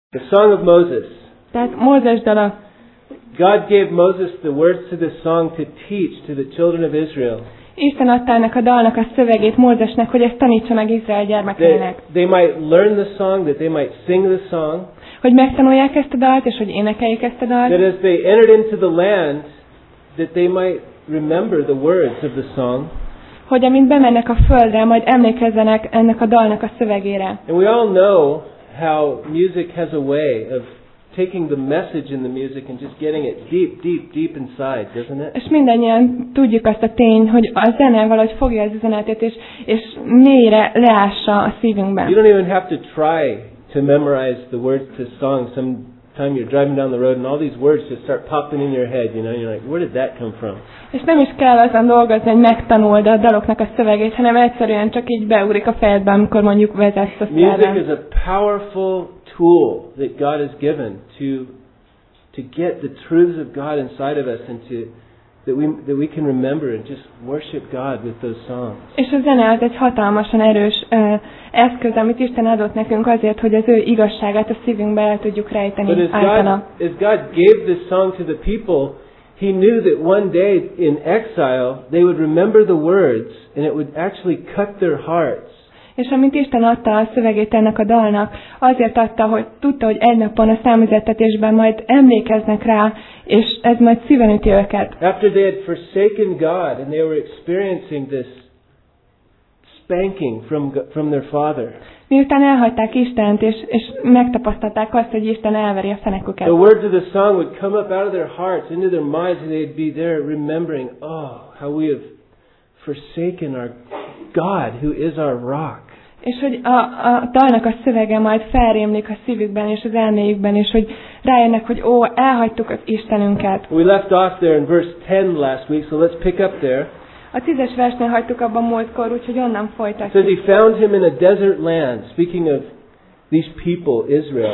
The Song of Moses. Tehát Mózes dala. God gave Moses the words to this song to teach to the children of Israel. Isten adta ennek a dalnak a szövegét Mózesnek, hogy ezt tanítsa meg Izrael gyermekeinek. They might learn the song, that they might sing the song. Hogy megtanulják ezt a dalt, és hogy énekeljék ezt a dalt. That as they entered into the land, that they might remember the words of the song. Hogy amint bemennek a földre, majd emlékezzenek ennek a dalnak a szövegére. And we all know how music has a way of taking the message in the music and just getting it deep inside, doesn't it? És mindannyian tudjuk azt a tény, hogy a zene valahogy fogja az üzenetet, és mélyre leássa a szívünkben. You don't even have to try to memorize the words to songs. Sometime you're driving down the road and all these words just start popping in your head, you know, you're like, where did that come from? És nem is kell azon dolgozni, hogy megtanuld a daloknak a szövegét, hanem egyszerűen csak így beugrik a fejedbe, amikor mondjuk vezetsz a Music is a powerful tool that God has given to get the truths of God inside of us and that we can remember and just worship God with those songs. És a zene az egy hatalmasan erős eszköz, amit Isten adott nekünk azért, hogy az ő igazságát a szívünkbe el tudjuk rejteni általa. As God gave this song to the people, He knew that one day in exile they would remember the words and it would actually cut their hearts. És amint Isten adta a szövegét ennek a dalnak, azért adta, hogy tudta, hogy egy napon a számüzettetésben majd emlékeznek rá, és ez majd szíven üti őket. After they had forsaken God and they were experiencing this spanking from their father. Miután elhagyták Istent, és megtapasztalták azt, hogy Isten elveri a feneküket. The words of the song would come up out of their hearts, into their minds, and they'd be there remembering, oh, how we have forsaken our God, who is our rock. És hogy a dalnak a szövege majd felrémlik a szívükben és az elméjükben, és hogy rájönnek, hogy elhagytuk az Istenünket. We left off there in verse 10 last week, so let's pick up there. A 10-es versnél hagytuk abban múltkor, úgyhogy onnan folytatjuk. It says he found him in a desert land, speaking of these people, Israel,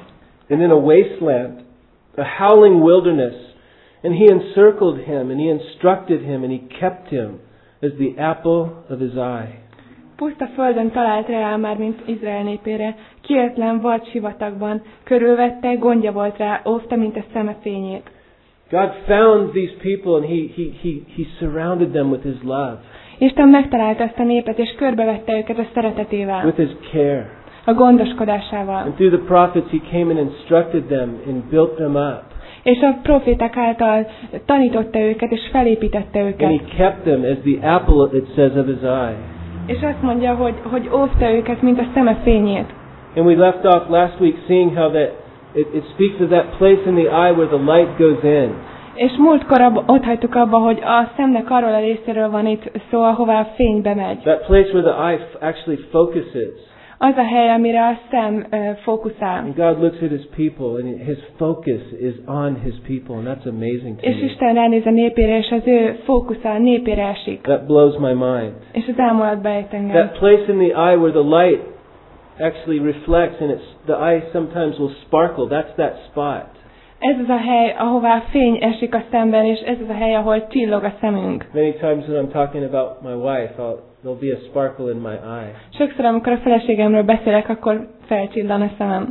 and in a wasteland, a howling wilderness, and he encircled him, and he instructed him, and he kept him as the apple of his eye. Puszta földön talált rá már, mint Izrael népére, kietlen vad sivatagban, körülvette, gondja volt rá, óvta, mint a szeme fényét. God found these people and he surrounded them with his love. Isten megtalálta ezt a népet, és körbevette őket a szeretetével. With his care. A gondoskodásával. And through the prophets he came and instructed them and built them up. És a proféták által tanította őket, és felépítette őket. And he kept them as the apple, it says, of his eye. És azt mondja, hogy óvta őket, mint a szeme fényét. And we left off last week seeing how that it speaks of that place in the eye where the light goes in. És múltkor ott hagytuk abba, hogy a szemnek arról a részéről van itt szó, ahová a fény bemegy. That place where the eye actually focuses. Az a hely, amire a szem fókuszál. And God looks at his people and his focus is on his people, and that's amazing to me. És Isten ránéz a népére, és az ő fókusza a népére esik. That blows my mind. És az elmulatba ejt engem. That place in the eye where the light actually reflects and the eye sometimes will sparkle. That's that spot. Ez az a hely, ahová a fény esik a szemben, és ez az a hely, ahol csillog a szemünk. Many times when I'm talking about my wife, there'll be a sparkle in my eye. Sokszor, amikor a feleségemről beszélek, akkor felcsillan a szemem.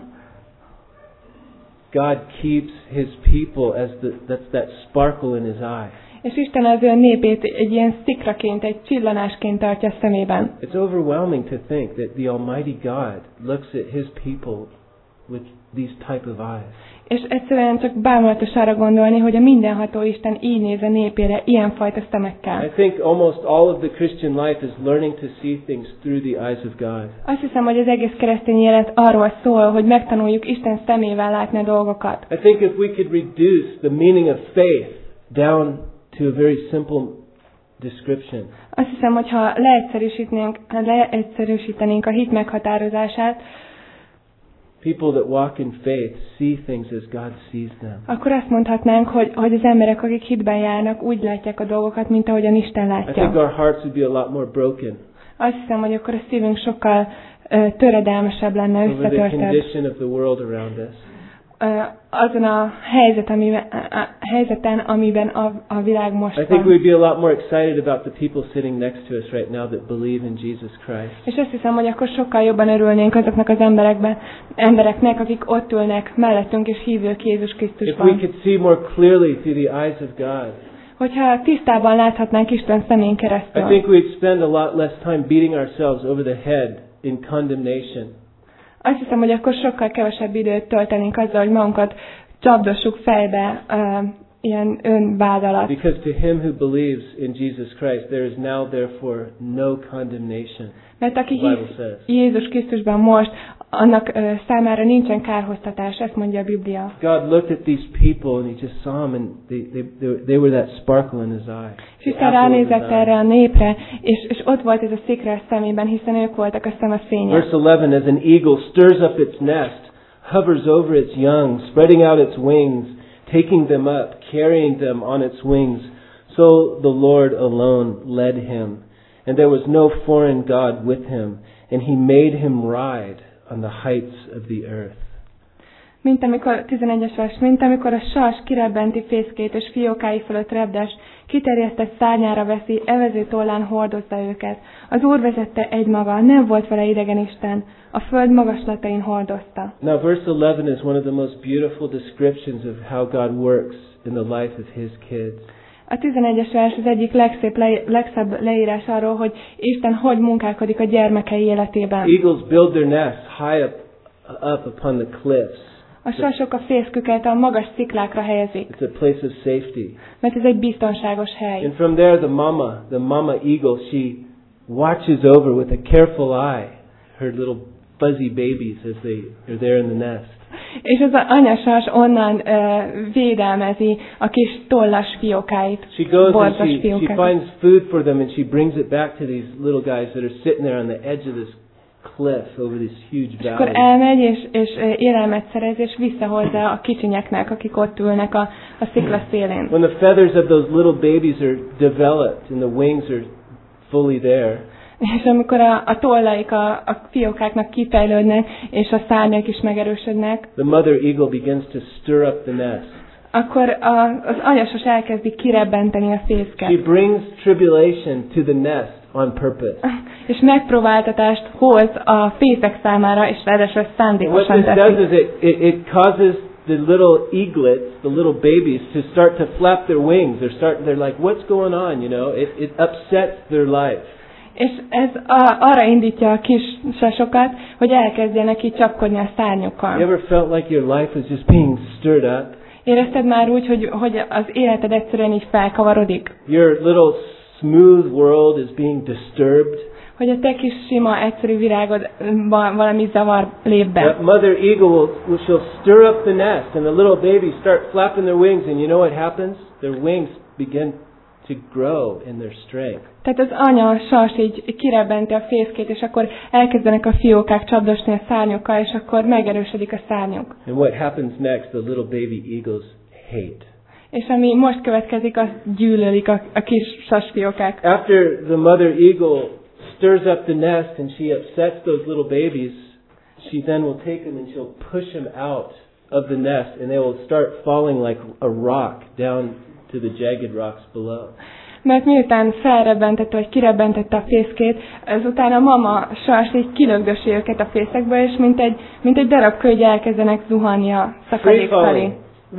God keeps his people as that's that sparkle in his eye. És Isten az ő népét egy ilyen szikraként, egy csillanásként tartja a szemében. It's overwhelming to think that the Almighty God looks at his people with these type of eyes. És egyszerűen csak bámulatos arra gondolni, hogy a mindenható Isten így néz a népére, ilyenfajta szemekkel. I think almost all of the Christian life is learning to see things through the eyes of God. Azt hiszem, hogy az egész keresztény élet arról szól, hogy megtanuljuk Isten szemével látni a dolgokat. I think if we could reduce the meaning of faith down to a very simple description. Azt hiszem, hogy ha leegyszerűsítenénk a hit meghatározását, people that walk in faith see things as God sees them. Akkor azt mondhatnánk, hogy az emberek, akik hitben járnak, úgy látják a dolgokat, mint ahogyan Isten látja. I think our hearts would be a lot more broken. Azt hiszem, hogy akkor a szívünk sokkal töredelmesebb lenne, összetörtebb. Over the condition of the world around us. azon a helyzeten, amiben a világ most I think van. we'd be a lot more excited about the people sitting next to us right now that believe in Jesus Christ. És azt hiszem, hogy akkor sokkal jobban örülnénk azoknak az embereknek, akik ott ülnek mellettünk és hívők Jézus If we Krisztusban. could see more clearly through the eyes of God. Hogyha tisztában láthatnánk Isten szemén I keresztül. think we'd spend a lot less time beating ourselves over the head in condemnation. Azt hiszem, hogy akkor sokkal kevesebb időt töltenénk azzal, hogy magunkat csapdossuk fejbe ilyen önvád alatt. Because to him who believes in Jesus Christ, there is now therefore no condemnation. Mert aki The Bible hisz says. Jézus Krisztusban most, annak számára nincsen kárhoztatás, ezt mondja a Biblia. God looked at these people and he just saw them and they were that sparkle in his eye. És Isten ránézett erre a népre, és ott volt ez a szikra a szemében, hiszen ők voltak a szeme fénye. Verse 11, as an eagle stirs up its nest, hovers over its young, spreading out its wings, taking them up, carrying them on its wings, so the Lord alone led him. And there was no foreign god with him, and he made him ride on the heights of the earth. 11-es vers, mint amikor a sas kirebbenti fészkét és fiókái fölött repdes, kiterjesztett szárnyára veszi, evező tollán hordozza őket. Az Úr vezette egymaga, nem volt vele idegen Isten, a föld magaslatain hordozta. Now verse 11 is one of the most beautiful descriptions of how God works in the life of his kids. A 11-es vers az egyik legszebb leírás arról, hogy Isten hogy munkálkodik a gyermekei életében. Eagles build their nests high up upon the cliffs. A sasok a fészküket a magas sziklákra helyezik, It's a place of safety. mert ez egy biztonságos hely. And from there the mama eagle, she watches over with a careful eye her little fuzzy babies as they are there in the nest. És az anyasas onnan védelmezi a kis tollas fiókáit, She goes and borzas she fiókáit. finds food for them and she brings it back to these little guys that are sitting there on the edge of this cliff over this huge És akkor valley. elmegy, és élelmet szerez, és visszahozza a kicsinyeknek, akik ott ülnek a szikla szélén. When the feathers of those little babies are developed and the wings are fully there, És amikor a tollaik a fiókáknak kifejlődnek, és a szárnyak is megerősödnek, the mother eagle begins to stir up the nest. akkor az anyasas elkezdi kirebbenteni a She fészket. brings tribulation to the nest on purpose. És megpróbáltatást hoz a fészek számára, és ráadásul And what szándékosan this does teszi. is it causes the little eaglets, the little babies, to start to flap their wings. They're like, what's going on? You know, it upsets their life. És ez arra indítja a kis sasokat, hogy elkezdjenek így csapkodni a You szárnyukkal. ever felt like your life was just being stirred up? Érezted már úgy, hogy az életed egyszerűen így felkavarodik? Your little smooth world is being disturbed? Hogy a te kis sima, egyszerű virágodban valami zavar lép be? That mother eagle she'll stir up the nest and the little babies start flapping their wings and you know what happens? Their wings begin to grow in their strength. Tehát az anya sas így kirebbenti a fészkét, és akkor elkezdenek a fiókák csapdosni a szárnyokkal, és akkor megerősödik a szárnyuk. And what happens next? The little baby eagles hate. És ami most következik, azt gyűlölik a kis sasfiókák. After the mother eagle stirs up the nest and she upsets those little babies, she then will take them and she'll push them out of the nest and they will start falling like a rock down to the jagged rocks below. Mert miután felrebbentette, vagy kirebbentette a fészkét, azután a mama sas így kilögdösi őket a fészekből, és mint egy darab kő elkezdenek zuhanni a szakadék felé.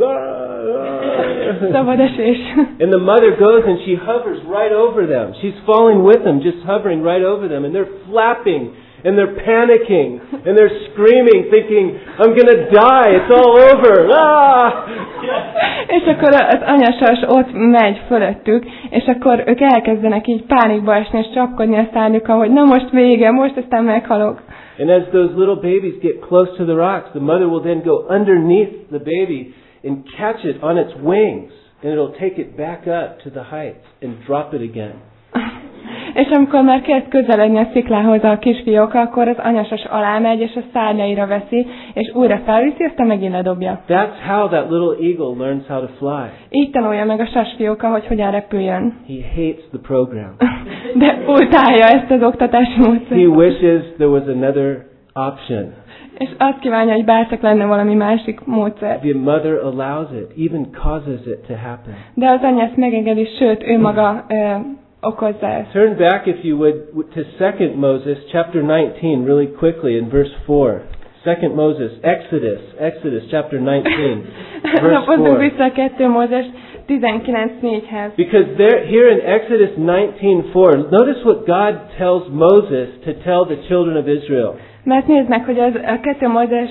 Szabad esés. And the mother goes and she hovers right over them. She's falling with them, just hovering right over them. And they're flapping and they're panicking and they're screaming, thinking, I'm going to die. It's all over. Ah! És akkor az anyasas ott megy fölöttük, és akkor ők elkezdenek így pánikba esni, és csapkodni a szárnyukkal, hogy na most vége, most aztán meghalok. And as those little babies get close to the rocks, the mother will then go underneath the baby and catch it on its wings. And it'll take it back up to the heights and drop it again. És amikor már kezd közeledni a sziklához a kisfiók, akkor az anyasas alá megy, és a szárnyaira veszi, és újra felviszi, aztán megint ledobja. That's how that little eagle learns how to fly. Így tanulja meg a sasfióka, hogy hogyan repüljön. He hates the program. De utálja ezt az oktatási módszert. He wishes there was another option. És azt kívánja, hogy bárcsak lenne valami másik módszer. The mother allows it, even causes it to happen. De az anya ezt megengedi, sőt, ő maga okozza ezt. Turn back, if you would, to 2 Moses chapter 19 really quickly in verse 4. 2 Moses, Exodus chapter 19, verse Lapozzunk 4. vissza a 2 Mózes 19:4-hez. Because there, here in Exodus 19:4, notice what God tells Moses to tell the children of Israel. Mert nézd meg, hogy az a 2 Mózes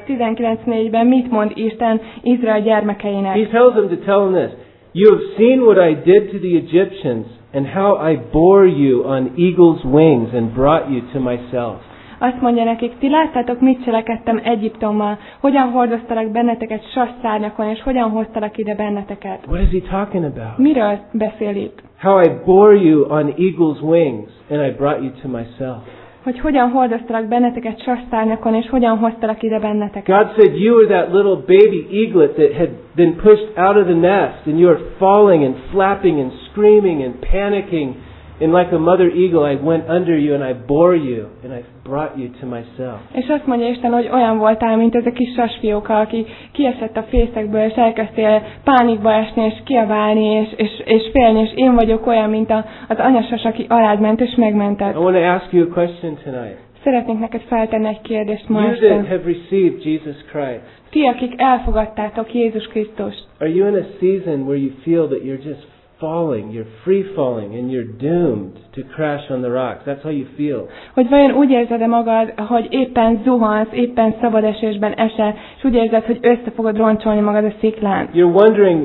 19:4-ben mit mond Isten Izrael gyermekeinek. He tells them to tell them this. You have seen what I did to the Egyptians and how I bore you on eagle's wings and brought you to myself. Azt mondja nekik, ti láttátok, mit cselekedtem Egyiptommal, hogyan hordoztalak benneteket sasszárnyakon, és hogyan hoztalak ide benneteket. What is he talking about? Miről beszél itt? How I bore you on eagle's wings and I brought you to myself. Hogy hogyan hordoztalak benneteket sasszárnyakon, és hogyan hoztalak ide benneteket. God said you were that little baby eaglet that had been pushed out of the nest and you were falling and flapping and screaming and panicking. And like a mother eagle, I went under you and I bore you and I brought you to myself. És azt mondja Isten, hogy olyan voltál, mint ez a kis sasfióka, aki kiesett a fészekből, és elkezdtél pánikba esni, és kiabálni, és félni, és én vagyok olyan, mint az anyasas, aki alád ment, és megmentett. I want to ask you a question tonight. Szeretnék neked feltenni egy kérdést ma You este. that have received Jesus Christ, Ti, akik elfogadtátok Jézus Krisztust, are you in a season where you feel that you're just falling, you're free falling, and you're doomed to crash on the rocks? That's how you feel. hogy vajon úgy érzed-e magad, hogy éppen zuhansz, éppen szabad esésben esel, és úgy érzed, hogy össze fogod roncsolni magad a sziklán. You're wondering,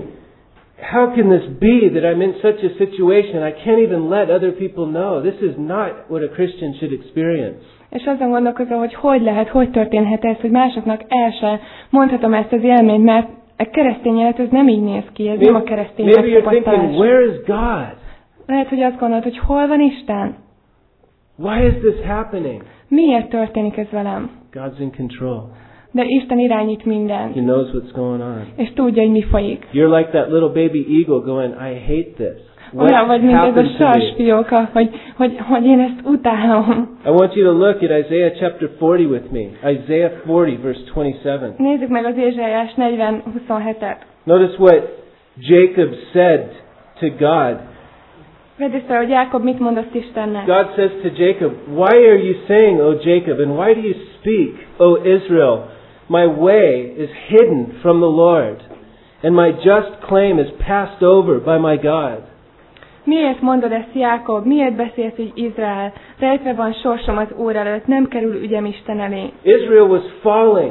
how can this be that I'm in such a situation? I can't even let other people know. This is not what a Christian should experience. És azon gondolkozol, hogy lehet, hogy történhet ez, hogy másoknak el se mondhatom ezt az élményt, mert a keresztény élet ez nem így néz ki, ez nem a keresztény Maybe you're thinking, megtapasztalás. where is God? Lehet, hogy azt gondolod, hogy hol van Isten? Why is this happening? Miért történik ez velem? God's in control. De Isten irányít mindent, He knows what's going on. és tudja, hogy mi folyik. You're like that little baby eagle going, I hate this. What Olyan vagy, mint ez a happened to me? sasfióka, hogy én ezt utálom. I want you to look at Isaiah chapter 40 with me. Isaiah 40 verse 27. Nézzük meg az Ézsaiás 40:27-et. Notice what Jacob said to God. Vedd észre, hogy Jákob mit mondott Istennek. God says to Jacob, why are you saying, O Jacob, and why do you speak, O Israel? My way is hidden from the Lord, and my just claim is passed over by my God. Miért mondod ezt, Jákob? Miért beszélsz így, Izrael? Rejtve van sorsom az Úr előtt, nem kerül ügyem Isten elé. Israel was falling,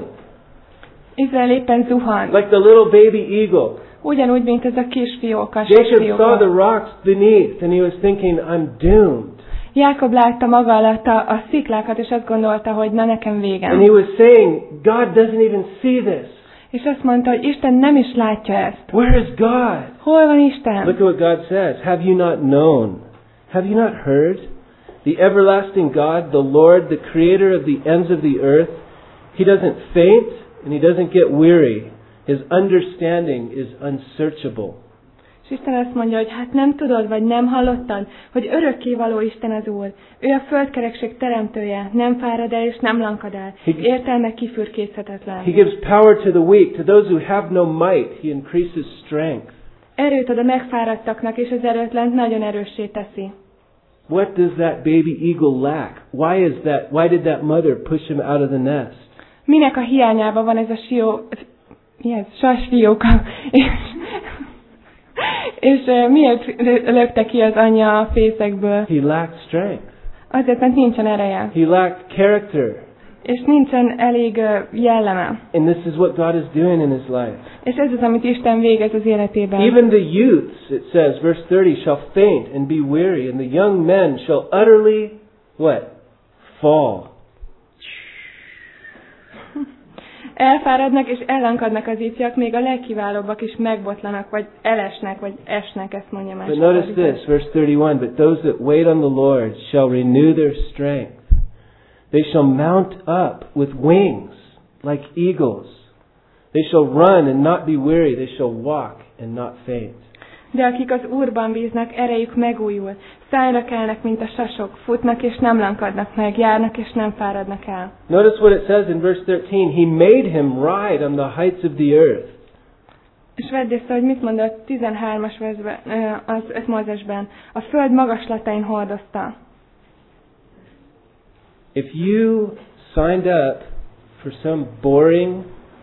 Izrael éppen zuhant. like the little baby eagle. Ugyanúgy, mint ez a kisfióka, Jacob saw the sasfióka. rocks beneath, and he was thinking, I'm doomed. Jákob látta maga alatt a sziklákat, és azt gondolta, hogy na nekem And he végem. was saying, God doesn't even see this. És azt mondta, hogy Isten nem is látja ezt. Where is God? Hol van Isten? Look at what God says. Have you not known? Have you not heard? The everlasting God, the Lord, the creator of the ends of the earth, he doesn't faint and he doesn't get weary. His understanding is unsearchable. És Isten azt mondja, hogy hát nem tudod, vagy nem hallottad, hogy örökkévaló Isten az Úr. Ő a földkerekség teremtője, nem fárad el és nem lankad el. Értelme kifürkészhetetlen. He gives power to the weak. To those who have no might, he increases strength. Erőt ad a megfáradtaknak, és az erőtlent nagyon erőssé teszi. What does that baby eagle lack? Why did that mother push him out of the nest? Minek a hiányában van ez a sasfióka? És miért lökte ki az anyja a fészekből? He lacked strength. Azért, mert nincsen ereje. He lacked character. És nincsen elég jelleme. And this is what God is doing in his life. És ez az, amit Isten végez az életében. Even the youths, it says, verse 30, shall faint and be weary, and the young men shall utterly, what? Fall. Elfáradnak és ellankadnak az ifjak, még a legkiválóbbak is megbotlanak, vagy elesnek, vagy esnek, ezt mondja más. But notice this, verse 31, but those that wait on the Lord shall renew their strength. They shall mount up with wings like eagles. They shall run and not be weary. They shall walk and not faint. De akik az Úrban bíznak, erejük megújul. Szájra kelnek, mint a sasok, futnak és nem lankadnak meg, járnak és nem fáradnak el. Notice what it says in verse 13. He made him ride on the heights of the earth. És vedd észre, hogy mit mond a 13-as versben, az 5 Mózesben. A föld magaslatain hordozta. If you signed up for some boring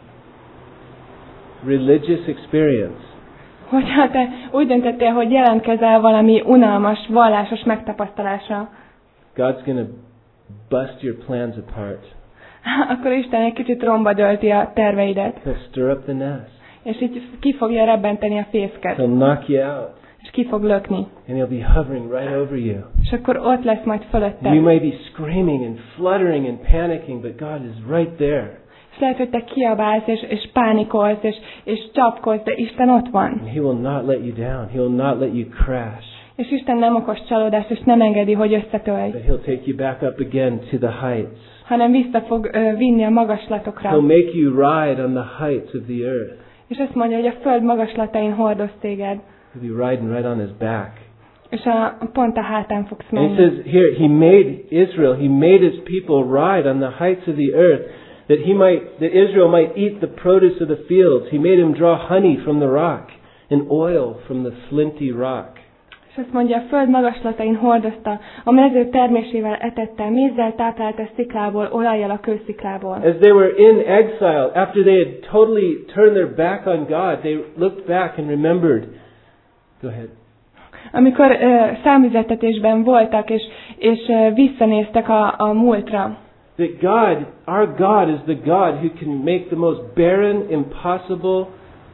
religious experience, Hogyha te úgy döntöttél, hogy jelentkezel valami unalmas, vallásos megtapasztalásra, God's going to bust your plans apart. akkor Isten egy kicsit romba dölti a terveidet. He'll stir up the nest. És így ki fogja rebbenteni a fészket. He'll knock you out. És ki fog lökni. And he'll be hovering right over you. És akkor ott lesz majd fölötted. You may be screaming and fluttering and panicking, but God is right there. És lehet, hogy te kiabálsz, és pánikolsz, és csapkodsz, de Isten ott van. And He will not let you down. He will not let you crash. És Isten nem okoz csalódást, és nem engedi, hogy összetölj. But He'll take you back up again to the heights. Hanem vissza fog vinni a magaslatokra. He'll make you ride on the heights of the earth. És azt mondja, hogy a föld magaslatain hordoz téged. He'll be riding right on His back. És pont a hátán fogsz And He menni. says here, He made Israel, He made His people ride on the heights of the earth, that Israel might eat the produce of the fields. He made him draw honey from the rock and oil from the flinty rock. És azt mondja, a föld magaslatain hordozta, a mező termésével etette, mézzel táplálta sziklából, olajjal a kősziklából. As they were in exile, after they had totally turned their back on God, they looked back and remembered. Go ahead. Amikor számüzettetésben voltak, és visszanéztek a múltra. That God, our God is the God who can make the most barren, impossible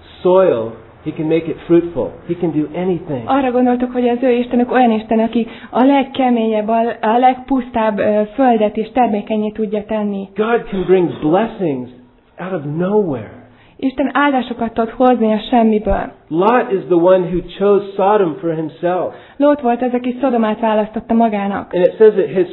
soil. He can make it fruitful. He can do anything. Arra gondoltok, hogy az ő Istenük olyan Isten, aki a legkeményebb, a legpusztább földet és termékenyé tudja tenni. God can bring blessings out of nowhere. Isten áldásokat tud hozni a semmiből. Lot is the one who chose Sodom for himself. Lót volt az, aki Szodomát választotta magának. And it says that his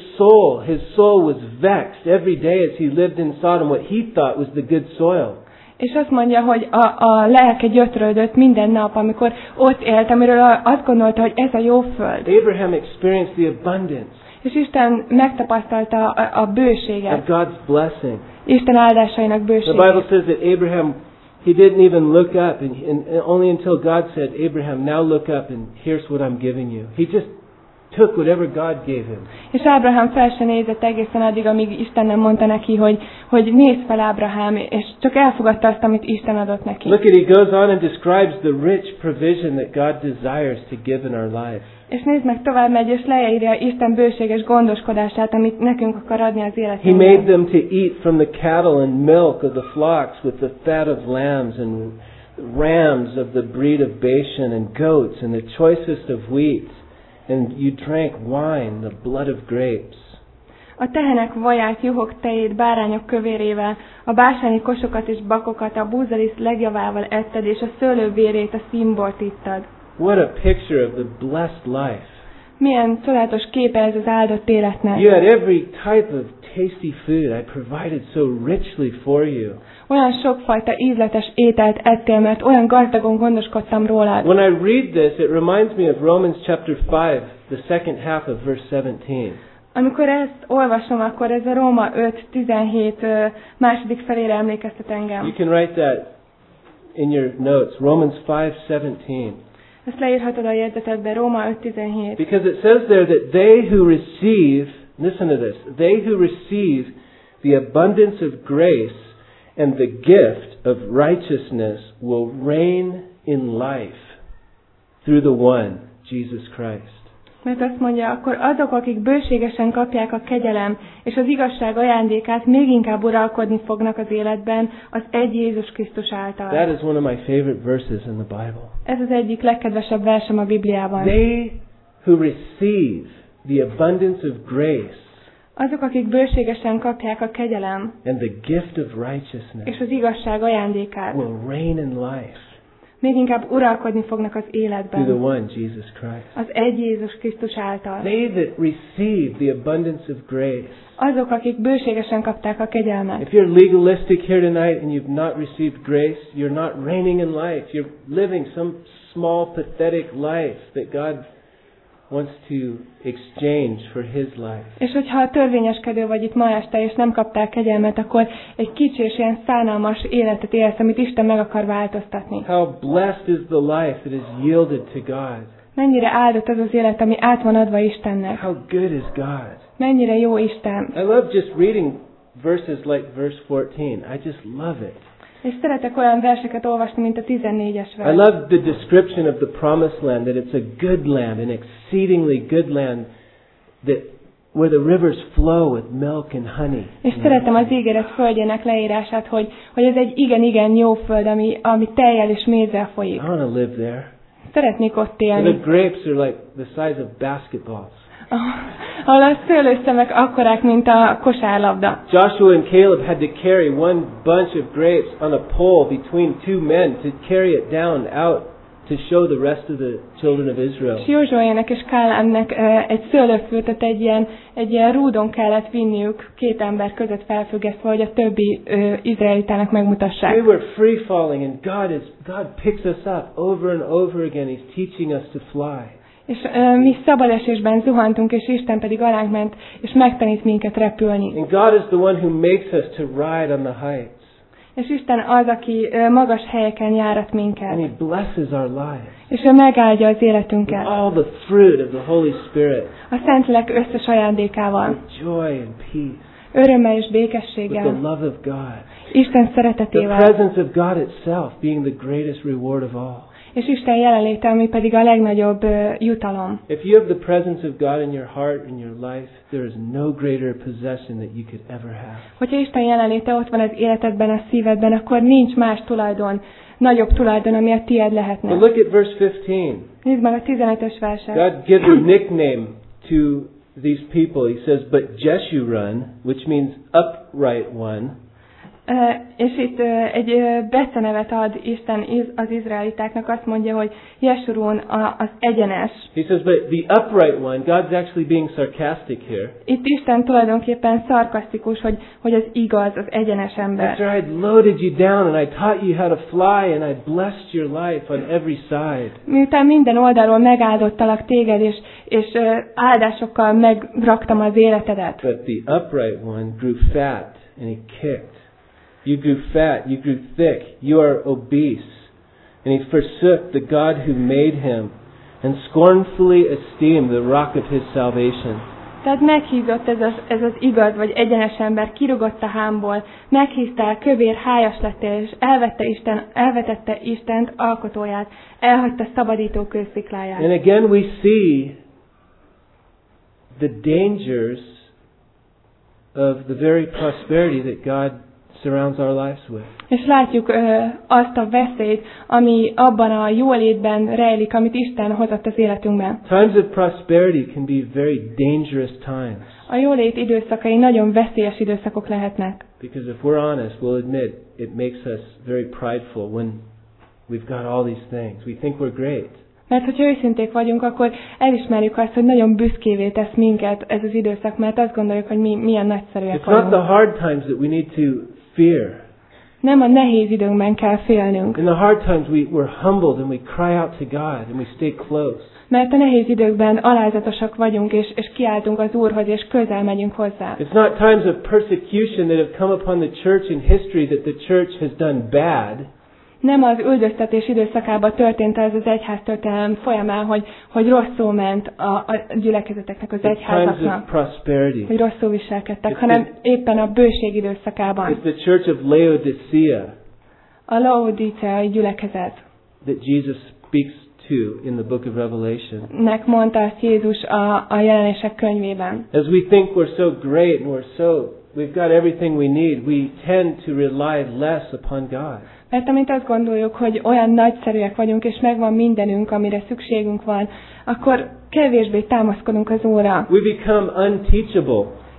soul was vexed every day as he lived in Sodom, what he thought was the good soil. És azt mondja, hogy a lelke gyötrődött minden nap, amikor ott élt, amiről azt gondolta, hogy ez a jó föld. Abraham experienced the abundance És Isten megtapasztalta a bőséget. of God's blessing. Isten áldásainak The Bible bőségét. says that Abraham, he didn't even look up, and only until God said, Abraham, now look up and here's what I'm giving you. He just took whatever God gave him. És Ábrahám fel se nézett egészen addig, amíg Isten nem mondta neki, hogy nézz fel Ábrahám, és csak elfogadta azt, amit Isten adott neki. Look at, he goes on and describes the rich provision that God desires to give in our life. És nézd meg, tovább megy, és leírja Isten bőséges gondoskodását, amit nekünk akar adni az He made életünkben. them to eat from the cattle and milk of the flocks with the fat of lambs and rams of the breed of Bashan and goats and the choicest of wheat. And you drank wine, the blood of grapes. A tehenek vaját, juhok tejét, bárányok kövérével, a básáni kosokat és bakokat, a búzaliszt legjavával etted, és a szőlő vérét, a színbort ittad. What a picture of the blessed life. Milyen csodálatos képe ez az áldott életnek. You had every type of tasty food I provided so richly for you. Olyan sokfajta ízletes ételt ettél, mert olyan gazdagon gondoskodtam rólad. When I read this, it reminds me of Romans chapter 5, the second half of verse 17. Amikor ezt olvasom, akkor ez a Róma 5:17 második felére emlékeztet engem. You can write that in your notes. Romans 5:17. Ezt leírhatod a jegyzetedbe, Róma 5:17. Because it says there that they who receive, listen to this, they who receive the abundance of grace and the gift of righteousness will reign in life through the one, Jesus Christ. Mert azt mondja, akkor azok, akik bőségesen kapják a kegyelem és az igazság ajándékát, még inkább uralkodni fognak az életben az egy Jézus Krisztus által. That is one of my favorite verses in the Bible. Ez az egyik legkedvesebb versem a Bibliában. They who receive the abundance of grace Azok, akik bőségesen kapják a kegyelem and the gift of righteousness és az igazság ajándékát, will reign in life. még inkább uralkodni fognak az through the életben. one, Jesus Christ. Az egy Jézus Krisztus által. They that receive the abundance of grace. Azok, akik bőségesen kapták a kegyelmet. If you're legalistic here tonight and you've not received grace, you're not reigning in life. You're living some small, pathetic life that God wants to exchange for His life. És hogyha törvényeskedő vagy itt ma este, és nem kaptál kegyelmet, akkor egy kicsi és ilyen szánalmas életet élsz, amit Isten meg akar változtatni. How blessed is the life that is yielded to God. Mennyire áldott az az élet, ami át van adva Istennek. How good is God. Mennyire jó Isten. I love just reading verses like verse 14. I just love it. És szeretek olyan verseket olvasni, mint a 14-es vers. I love the description of the promised land, that it's a good land, an exceedingly good land, that where the rivers flow with milk and honey. És szeretem az ígéret földjének leírását, hogy ez egy igen jó föld, ami tejjel és mézzel folyik. I want to live there. Szeretnék ott And élni. the grapes are like the size of basketballs. Ahol a szőlőszemek akkorák, mint a kosárlabda. Joshua and Caleb had to carry one bunch of grapes on a pole between two men to carry it down out to show the rest of the children of Israel. És Józsuének és Káleánnak egy szőlőfürtöt egy ilyen rúdon kellett vinniük két ember között felfüggesztve, hogy a többi izraelitának megmutassák. We were free falling, and God picks us up over and over again. He's teaching us to fly. És mi szabadesésben zuhantunk, és Isten pedig alánk ment, és megtanít minket repülni. And God is the one who makes us to ride on the heights. És Isten az, aki magas helyeken járat minket. And He blesses our lives. És ő megáldja az With életünket. all the fruit of the Holy Spirit. A Szentlélek összes ajándékával. With joy and peace. Örömmel és With the békességgel. love of God. Isten The szeretetével. presence of God itself being the greatest reward of all. És Isten jelenléte, ami pedig a legnagyobb jutalom. If you have the presence of God in your heart, in your life, there is no greater possession that you could ever have. Hogyha Isten jelenléte ott van az életedben, a szívedben, akkor nincs más tulajdon, nagyobb tulajdon, ami a tied lehetne. But look at verse 15. Nézd meg a 15-ös verset. God gives a nickname to these people. He says, but Jeshurun, which means upright one. És itt egy becenevet ad Isten az izraelitáknak, azt mondja, hogy Jeshurun az egyenes. He says, but the upright one, God's actually being sarcastic here. Itt Isten tulajdonképpen szarkasztikus, hogy az igaz, az egyenes ember. After I'd loaded you down and I taught you how to fly and I blessed your life on every side. Miután minden oldalról megáldottalak téged, és áldásokkal megraktam az életedet. But the upright one grew fat and he kicked. You grew fat, you grew thick, you are obese. And he forsook the God who made him and scornfully esteemed the rock of his salvation. Tehát meghízott ez az igaz vagy egyenes ember, kirugott a hámból, meghíztál, kövér, hájas lettél, és elvetette Istent alkotóját, elhagyta szabadító kőszikláját. And again we see the dangers of the very prosperity that God surrounds our lives with. És látjuk azt a veszélyt, ami abban a jólétben rejlik, amit Isten hozott az életünkben. Times of prosperity can be very dangerous times. A jólét időszakai nagyon veszélyes időszakok lehetnek. Because if we're honest, we'll admit it makes us very prideful when we've got all these things. We think we're great. Mert hogyha őszinték vagyunk, akkor elismerjük azt, hogy nagyon büszkévé tesz minket ez az időszak, mert azt gondoljuk, hogy mi milyen nagyszerűek It's not the vagyunk. hard times that we need to fear. Nem a nehéz időnkben kell félnünk. In the hard times we're humbled and we cry out to God and we stay close. Mert a nehéz időkben alázatosak vagyunk, és kiáltunk az Úrhoz, és közel megyünk hozzá. It's not times of persecution that have come upon the church in history that the church has done bad. Nem az üldöztetés időszakában történt ez az egyháztörténelem folyamán, hogy rosszul ment a gyülekezeteknek, az It's times egyházaknak, of prosperity. hogy rosszul viselkedtek, hanem éppen a bőség időszakában. It's the church of Laodicea A laodíceai gyülekezet. that Jesus speaks to in the book of Revelation. Nek mondta azt Jézus a jelenések könyvében. As we think we're so great and we've got everything we need, we tend to rely less upon God. Mert amint azt gondoljuk, hogy olyan nagyszerűek vagyunk, és megvan mindenünk, amire szükségünk van, akkor kevésbé támaszkodunk az Úrra. We become unteachable.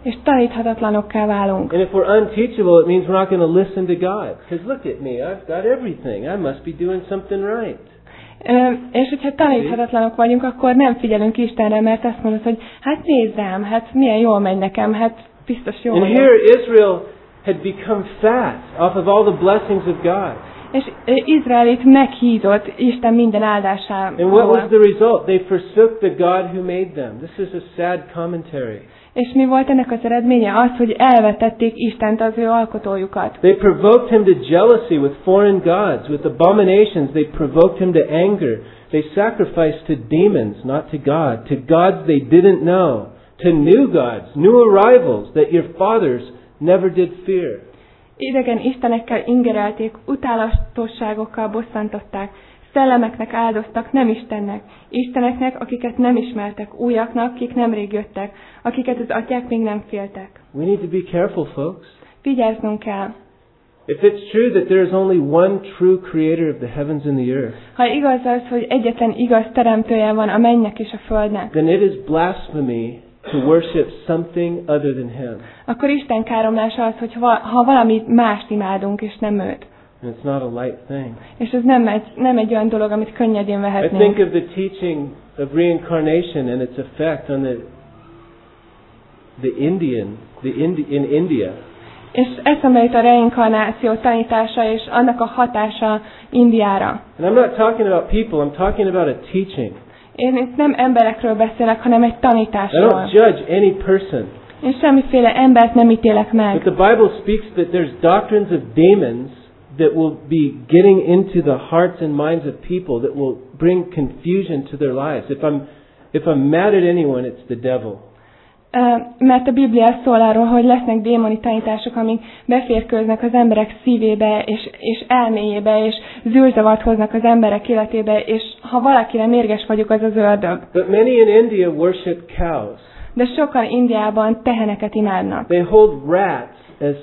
és taníthatatlanokká válunk. And if we're unteachable, it means we're not going to listen to God. Because look at me, I've got everything. I must be doing something right. És hogyha taníthatatlanok vagyunk, akkor nem figyelünk Istenre, mert azt mondod, hogy hát nézd rám, hát milyen jól megy nekem, hát biztos jól And vagyok. here Israel had become fat off of all the blessings of God. És Izrael itt meghízott Isten minden áldásából. And what was the result? They forsook the God who made them. This is a sad commentary. És mi volt ennek az eredménye? Az, hogy elvetették Istent, az ő alkotójukat. They provoked him to jealousy with foreign gods, with abominations. They provoked him to anger. They sacrificed to demons, not to God, to gods they didn't know, to new gods, new arrivals that your fathers never did fear. Idegen istenekkel ingerelték, utálatosságokkal bosszantották, szellemeknek áldoztak, nem Istennek, isteneknek, akiket nem ismertek, újaknak, akik nemrég jöttek, akiket az atyák még nem féltek. We need to be careful, folks. Vigyáznunk kell. If it's true that there is only one true creator of the heavens and the earth, Ha igaz az, hogy egyetlen igaz teremtője van a mennynek és a földnek, then it is blasphemy to worship something other than him. akkor Isten káromlása az, hogy ha valami mást imádunk, és nem őt. And it's not a light thing. És ez nem egy olyan dolog, amit könnyedén I vehetnénk. think of the teaching of reincarnation and its effect on in India. És eszembe jut a reinkarnáció tanítása és annak a hatása Indiára. And I'm not talking about people, I'm talking about a teaching. Én itt nem emberekről beszélek, hanem egy I tanításról. don't judge any person. Én semmiféle embert nem ítélek meg. But the Bible speaks that there's doctrines of demons that will be getting into the hearts and minds of people that will bring confusion to their lives. If I'm mad at anyone, it's the devil. Mert a Biblia szól arról, hogy lesznek démoni tanítások, amik beférkőznek az emberek szívébe és elméjébe, és zűrzavart hoznak az emberek életébe, és ha valakire mérges vagyok, az az ördög. But many in India worship cows. De sokan Indiában teheneket imádnak. They hold rats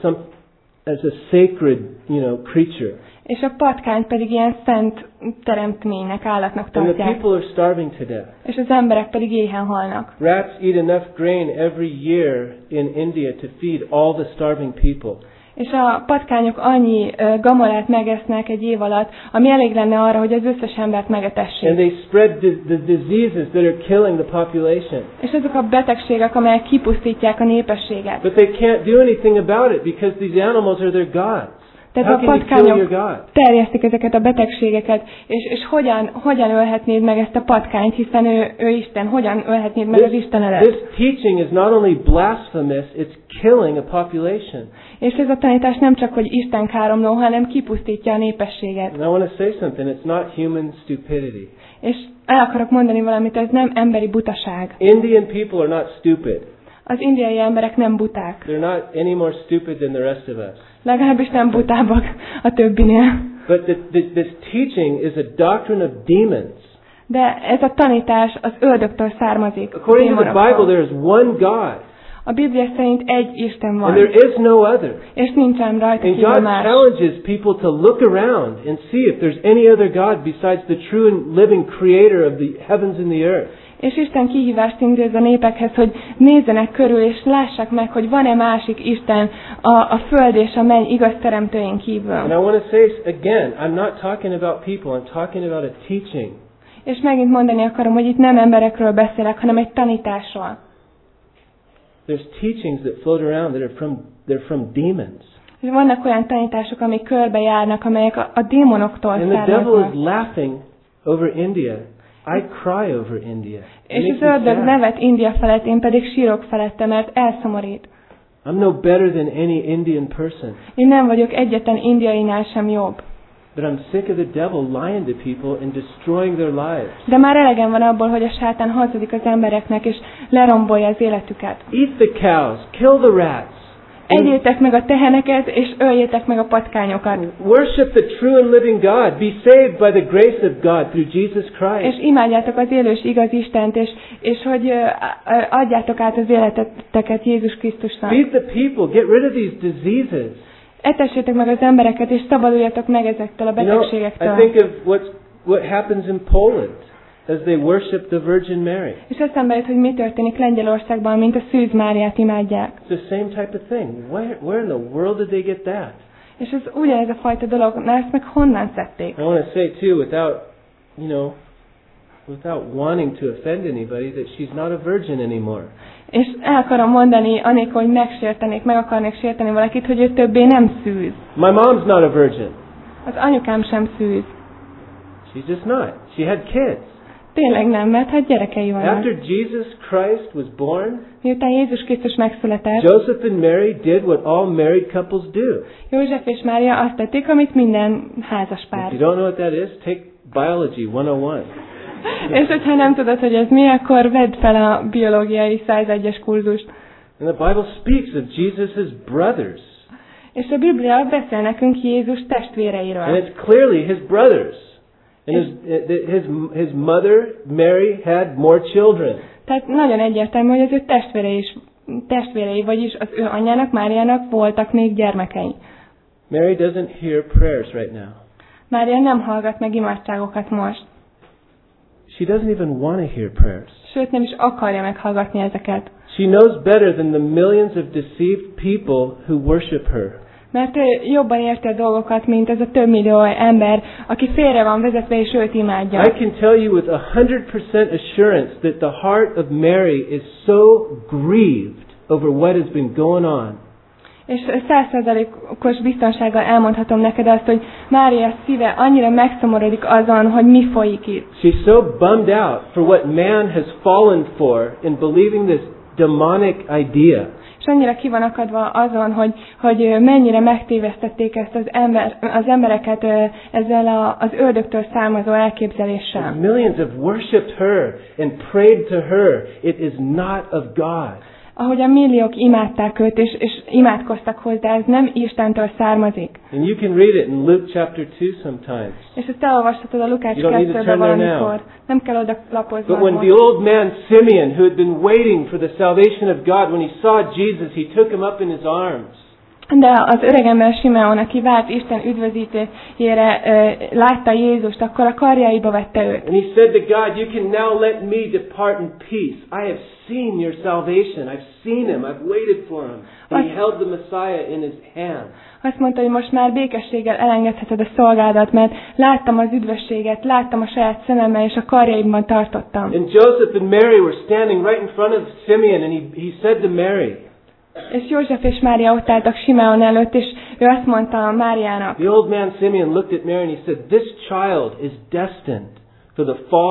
as a sacred, creature. És a patkányt pedig ilyen szent teremtménynek, állatnak And the tartják. people are starving to death. És az emberek pedig éhen halnak. Rats eat enough grain every year in India to feed all the starving people. És a patkányok annyi gamolát megesznek egy év alatt, ami elég lenne arra, hogy az összes embert megetessék. And they spread the diseases that are killing the population. És ezek a betegségek, amelyek kipusztítják a népességet. But they can't do anything about it because these animals are their gods. Tehát How a can you kill your patkányok God? terjesztik ezeket a betegségeket, és hogyan ölhetnéd meg ezt a patkányt, hiszen ő Isten, hogyan ölhetnéd meg az Istenedet? This teaching is not only blasphemous, it's killing a population. És ez a tanítás nem csak, hogy Isten káromló, hanem kipusztítja a népességet. And I want to say something, it's not human stupidity. És el akarok mondani valamit, ez nem emberi butaság. Indian people are not stupid. Az indiai emberek nem buták. They're not any more stupid than the rest of us. Legalábbis nem butábbak a többinél. But this teaching is a doctrine of demons. De ez a tanítás az ördögtől származik. According to the Bible, there is one God. A Biblia szerint egy Isten And van. there is no other. És nincsen rajta And kívül God más. challenges people to look around and see if there's any other God besides the true and living creator of the heavens and the earth. És Isten kihívást intéz a népekhez, hogy nézzenek körül, és lássák meg, hogy van-e másik Isten a föld és a menny igaz teremtőjén kívül. And I want to say again, I'm not talking about people, I'm talking about a teaching. És megint mondani akarom, hogy itt nem emberekről beszélek, hanem egy tanításról. There's teachings that float around that they're from demons. És vannak olyan tanítások, amik körbejárnak, amelyek a démonoktól And the devil származnak. is laughing over India. I cry over India. És az ördög nevet India felett, én pedig sírok felette, mert elszomorít. I'm no better than any Indian person. Én nem vagyok egyetlen indiainál sem jobb. But I'm sick of the devil lying to people and destroying their lives. De már elegem van abból, hogy a sátán hazudik az embereknek, és lerombolja az életüket. Eat the cows, kill the rats. Egyétek meg a teheneket, és öljétek meg a patkányokat. Worship the true and living God. Be saved by the grace of God through Jesus Christ. És imádjátok az élő és igaz Istent, és hogy adjátok át az életeteket Jézus Krisztusnak. Feed the people. Get rid of these diseases. Etessétek meg az embereket, és szabaduljatok meg ezektől a I betegségektől. think of what happens in Poland. as they worship the Virgin Mary. És eszembe jut, hogy mi történik Lengyelországban, mint a Szűz Máriát imádják. It's the same type of thing. Where in the world did they get that? És ez ugyanez a fajta dolog, na ezt meg honnan szedték? I want to say too, without wanting to offend anybody, that she's not a virgin anymore. És el akarom mondani, anélkül, hogy meg akarnék sérteni valakit, hogy ő többé nem szűz. My mom's not a virgin. Az anyukám sem szűz. She's just not. She had kids. Tényleg nem, mert hát gyerekei vannak. After Jesus Christ was born, miután Jézus Krisztus megszületett, Joseph and Mary did what all married couples do. József és Mária azt tették, amit minden házas pár. If you don't know what that is, take Biology 101. És hogyha nem tudod, hogy ez mi, akkor vedd fel a biológiai 101-es kurzust. And the Bible speaks of Jesus' brothers. És a Biblia beszél nekünk Jézus testvéreiről. And it's clearly his brothers. And his mother, Mary, had more children. Tehát nagyon egyértelmű, hogy az ő testvérei, vagyis az ő anyjának, Máriának voltak még gyermekei. Mary doesn't hear prayers right now. Mária nem hallgat meg imádságokat most. She doesn't even want to hear prayers. Sőt, nem is akarja meghallgatni ezeket. She knows better than the millions of deceived people who worship her. Mert ő jobban érti a dolgokat, mint ez a több millió ember, aki félre van vezetve és őt imádja. I can tell you with 100% assurance that the heart of Mary is so grieved over what has been going on. És 100%-os biztonsággal elmondhatom neked azt, hogy Mária szíve annyira megszomorodik azon, hogy mi folyik itt. She's so bummed out for what man has fallen for in believing this demonic idea. És annyira ki van akadva azon, hogy mennyire megtévesztették ezt az embereket ezzel az ördögtől származó elképzeléssel. Millions have worshipped her and prayed to her. It is not of God. Ahogy a milliók imádták őt, és imádkoztak hozzá, ez nem Istentől származik. And you can read it in Luke chapter 2 sometimes. És ezt elolvashatod a Lukács 2-ben valamikor. Nem kell oda lapoznod. But when the old man Simeon, who had been waiting for the salvation of God, when he saw Jesus, he took him up in his arms. De az öregember Simeon, aki várt Isten üdvözítésére, látta Jézust, akkor a karjaiba vette őt. And he said to God, you can now let me depart in peace. I have seen your salvation. I've seen him. I've waited for him. And he held the Messiah in his hand. Azt mondta, hogy most már békességgel elengedheted a szolgádat, mert láttam az üdvösséget, láttam a saját szememmel, és a karjaimban tartottam. And Joseph and Mary were standing right in front of Simeon, and he said to Mary, és József és Mária ott álltak Simeon előtt, és ő azt mondta Máriának. The old man Simeon looked at Mary and he said, "This child is destined for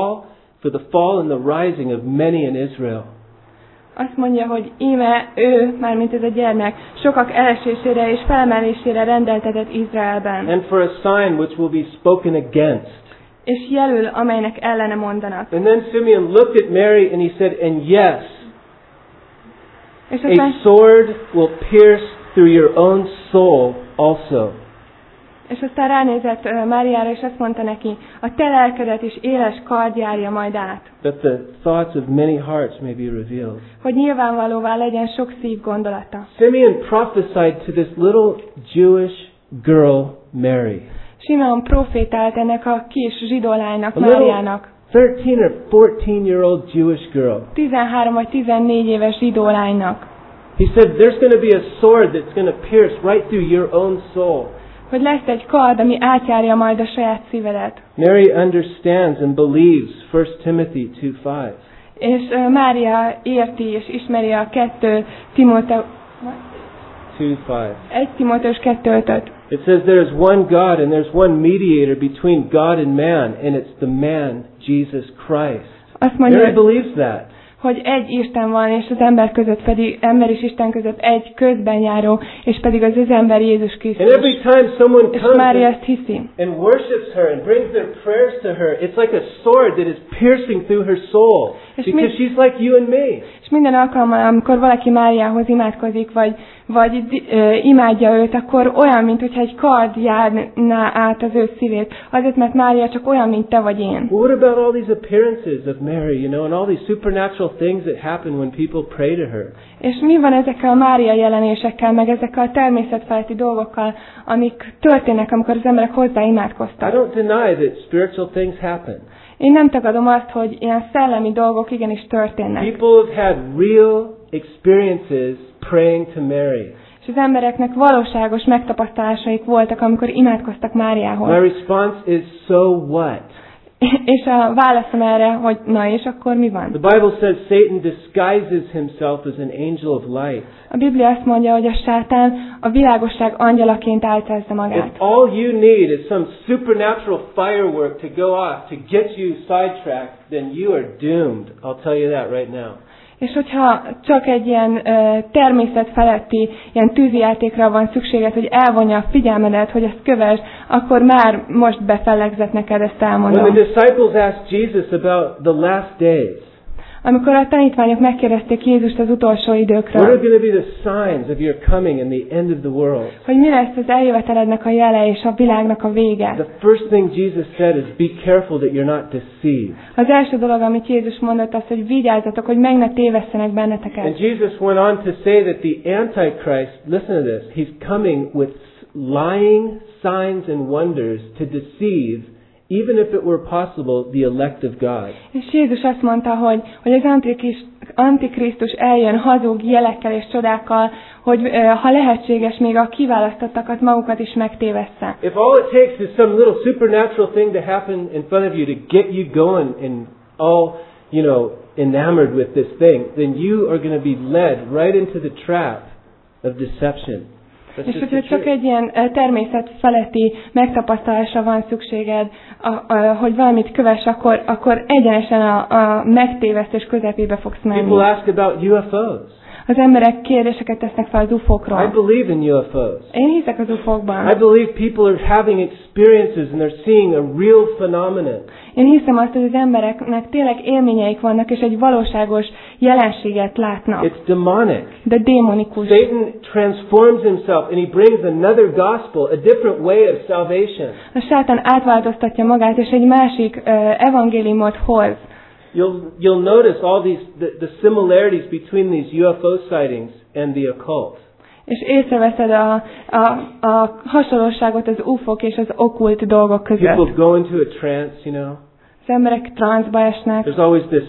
the fall and the rising of many in Israel." Azt mondja, hogy íme ő, mármint ez a gyermek, sokak elesésére és felemelésére rendeltetett Izraelben. And for a sign which will be spoken against. És jelül, amelynek ellene mondanak. And then Simeon looked at Mary and he said, "And yes, a sword will pierce through your own soul also." És aztán ránézett Máriára, és azt mondta neki, a te lelkedet is éles kard járja majd át. That the thoughts of many hearts may be revealed. Hogy nyilvánvalóvá legyen sok szív gondolata. Simeon prophesied to this little Jewish girl, Mary. Simeon profétált ennek a kis zsidó lánynak, Máriának. 13 or 14-year-old Jewish girl. 13 vagy 14 éves zsidó lánynak. He said, there's going to be a sword that's going to pierce right through your own soul. Hogy lesz egy kard, ami átjárja majd a saját szívedet. Mary understands and believes 1 Timothy 2:5. És Mária érti és ismeri a 1 Timóteus 2:5. It says there is one God and there's one mediator between God and man, and it's the man Jesus Christ. Azt mondja, Mary believes that. Hogy egy Isten van, és az ember között pedig, ember és Isten között egy közbenjáró, és pedig az ember Jézus Krisztus. And every time someone és comes Mária ezt hiszi. And worships her and brings their prayers to her, it's like a sword that is piercing through her soul, because she's like you and me. És minden alkalommal, amikor valaki Máriához imádkozik, vagy imádja őt, akkor olyan, mintha egy kard járná át az ő szívét. Azért, mert Mária csak olyan, mint te vagy én. What about all these appearances of Mary, and all these supernatural things that happen when people pray to her? És mi van ezekkel a Mária jelenésekkel, meg ezekkel a természetfeletti dolgokkal, amik történnek, amikor az emberek hozzá imádkoztak? I don't deny that spiritual things happen. Én nem tagadom azt, hogy ilyen szellemi dolgok igenis történnek. People have had real experiences praying to Mary. És az embereknek valóságos megtapasztalásaik voltak, amikor imádkoztak Máriához. My response is, so what? És a válaszom erre, hogy na és akkor mi van? The Bible says Satan disguises himself as an angel of light. A Biblia azt mondja, hogy a sátán a világosság angyalaként álcázza magát. If all you need is some supernatural firework to go off to get you sidetracked, then you are doomed. I'll tell you that right now. És hogyha csak egy ilyen természet feletti ilyen tűzijátékra van szükséged, hogy elvonja a figyelmedet, hogy ezt kövesd, akkor már most befellegzett neked, ezt elmondom. When the disciples asked Jesus about the last days, amikor a tanítványok megkérdezték Jézust az utolsó időkről, what are going to be the signs of your coming and the end of the world? hogy mi lesz az eljövetelednek a jele és a világnak a vége. The first thing Jesus said is, be careful that you're not deceived. Az első dolog, amit Jézus mondott, az, hogy vigyázzatok, hogy meg ne tévesszenek benneteket. And Jesus went on to say that the Antichrist, listen to this, he's coming with lying signs and wonders to deceive, even if it were possible, the elect of God. És Jézus azt mondta, hogy az Antikrisztus eljön hazug jelekkel és csodákkal, hogy ha lehetséges, még a kiválasztottakat magukat is megtévessze. If all it takes is some little supernatural thing to happen in front of you to get you going and all, enamored with this thing, then you are going to be led right into the trap of deception. És hogyha csak egy ilyen természet feletti megtapasztalásra van szükséged, hogy valamit kövess, akkor egyenesen a megtévesztés közepébe fogsz menni. People ask about UFOs. Az emberek kérdéseket tesznek fel az UFO-król. I believe in UFOs. Én hiszek az UFO-kban. I believe people are having experiences and they're seeing a real phenomenon. Én hiszem azt, hogy az embereknek tényleg élményeik vannak, és egy valóságos jelenséget látnak. It's demonic. De démonikus. Satan transforms himself and he brings another gospel, a different way of salvation. A sátán átváltoztatja magát, és egy másik evangéliumot hoz. You'll notice all these the similarities between these UFO sightings and the occult. És észreveszed a hasonlóságot az UFO-k és az okkult dolgok között. People go into a trance, Az emberek transzba esnek. There's always this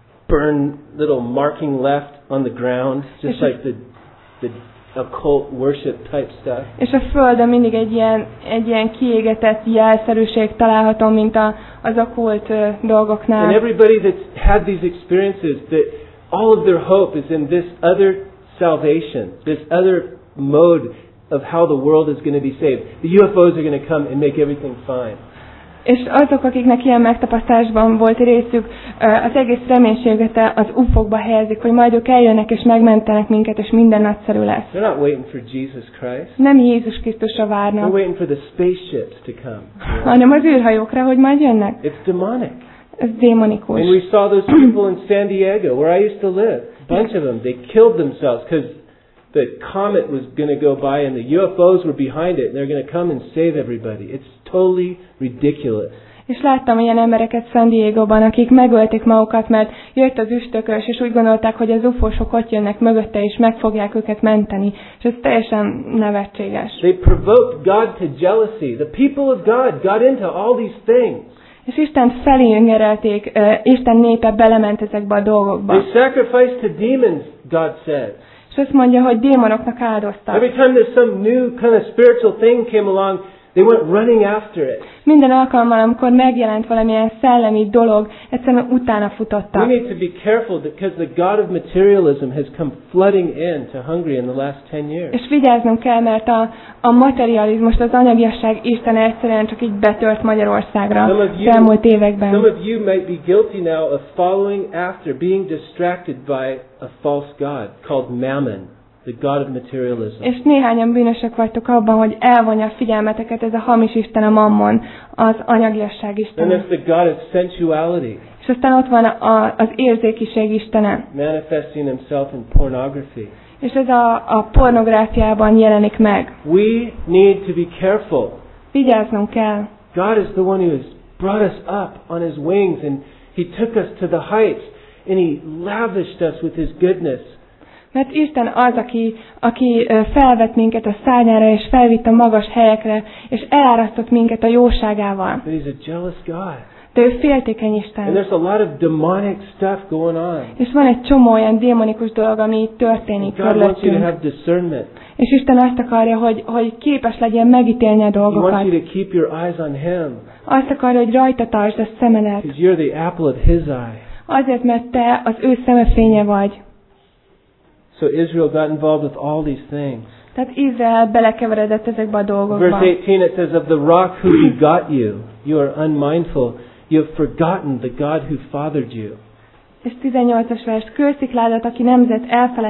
burn little marking left on the ground, just like the occult worship type stuff. És a földön mindig egy ilyen kiégetett jelszerűség található, mint az okkult dolgoknál. And everybody that's had these experiences, that all of their hope is in this other salvation, this other mode of how the world is going to be saved. The UFOs are going to come and make everything fine. És azok, akiknek ilyen megtapasztalásban volt részük, az egész reménységet az UFO-kba helyezik, hogy majd ők eljönnek és megmentenek minket, és minden nagyszerű lesz. They're not waiting for Jesus Christ. Nem Jézus Krisztusra várnak. They're waiting for the spaceships to come. Hanem az űrhajókra, hogy majd jönnek. It's demonic. Ez démonikus. And we saw those people in San Diego, where I used to live. A bunch of them, they killed themselves because the comet was going to go by and the UFOs were behind it and they're going to come and save everybody. It's totally ridiculous. És láttam ilyen embereket San Diego-ban, akik megölték magukat, mert jött az üstökös, és úgy gondolták, hogy az ufósok ott jönnek mögötte, és meg fogják őket menteni. És ez teljesen nevetséges. They provoked God to jealousy. The people of God got into all these things. És Istent felingerelték, Isten népe belement ezekbe a dolgokba. They sacrificed to demons, God says. És azt mondja, hogy démonoknak áldoztak. Every time there's some new kind of spiritual thing came along, they went running after it. Minden alkalommal, amikor megjelent valamilyen szellemi dolog, egyszerűen utána futottak. We need to be careful because the God of materialism has come flooding into Hungary in the last 10 years. És vigyáznunk kell, mert a materializmus, az anyagiasság Isten egyszerűen csak így betört Magyarországra az elmúlt években. Some of you might be guilty now of following after, being distracted by a false god called Mammon, the god of materialism. És néhányan bűnösök vagytok abban, hogy elvonja a figyelmeteket ez a hamis isten, a Mammon, az anyagiasság And istene. there's the god of sensuality, És aztán ott van az érzékiség istene. manifesting himself in pornography. És ez a pornográfiában jelenik meg. We need to be careful. Vigyáznunk kell. God is the one who has brought us up on his wings and he took us to the heights and he lavished us with his goodness. Mert Isten az, aki felvett minket a szárnyára, és felvitt a magas helyekre, és elárasztott minket a jóságával. But he's a jealous God. de ő féltékeny And Isten. there's a lot of demonic stuff going on. És van egy csomó olyan démonikus dolog, ami itt történik God wants you to körülöttünk. have discernment. És Isten azt akarja, hogy képes legyen megítélni a He wants dolgokat. you to keep your eyes on Him. Azt akarja, hogy rajta tartsd a szemedet. Because you're the apple of His eye. Azért, mert te az ő szemefénye vagy. So Israel got involved with all these things. Tehát Izrael belekeveredett ezekbe a dolgokba. Verse 18 it says, of the rock who begot you, you are unmindful. You have forgotten the God who fathered you. És 18-as vers, kőszikládat, aki nemzet,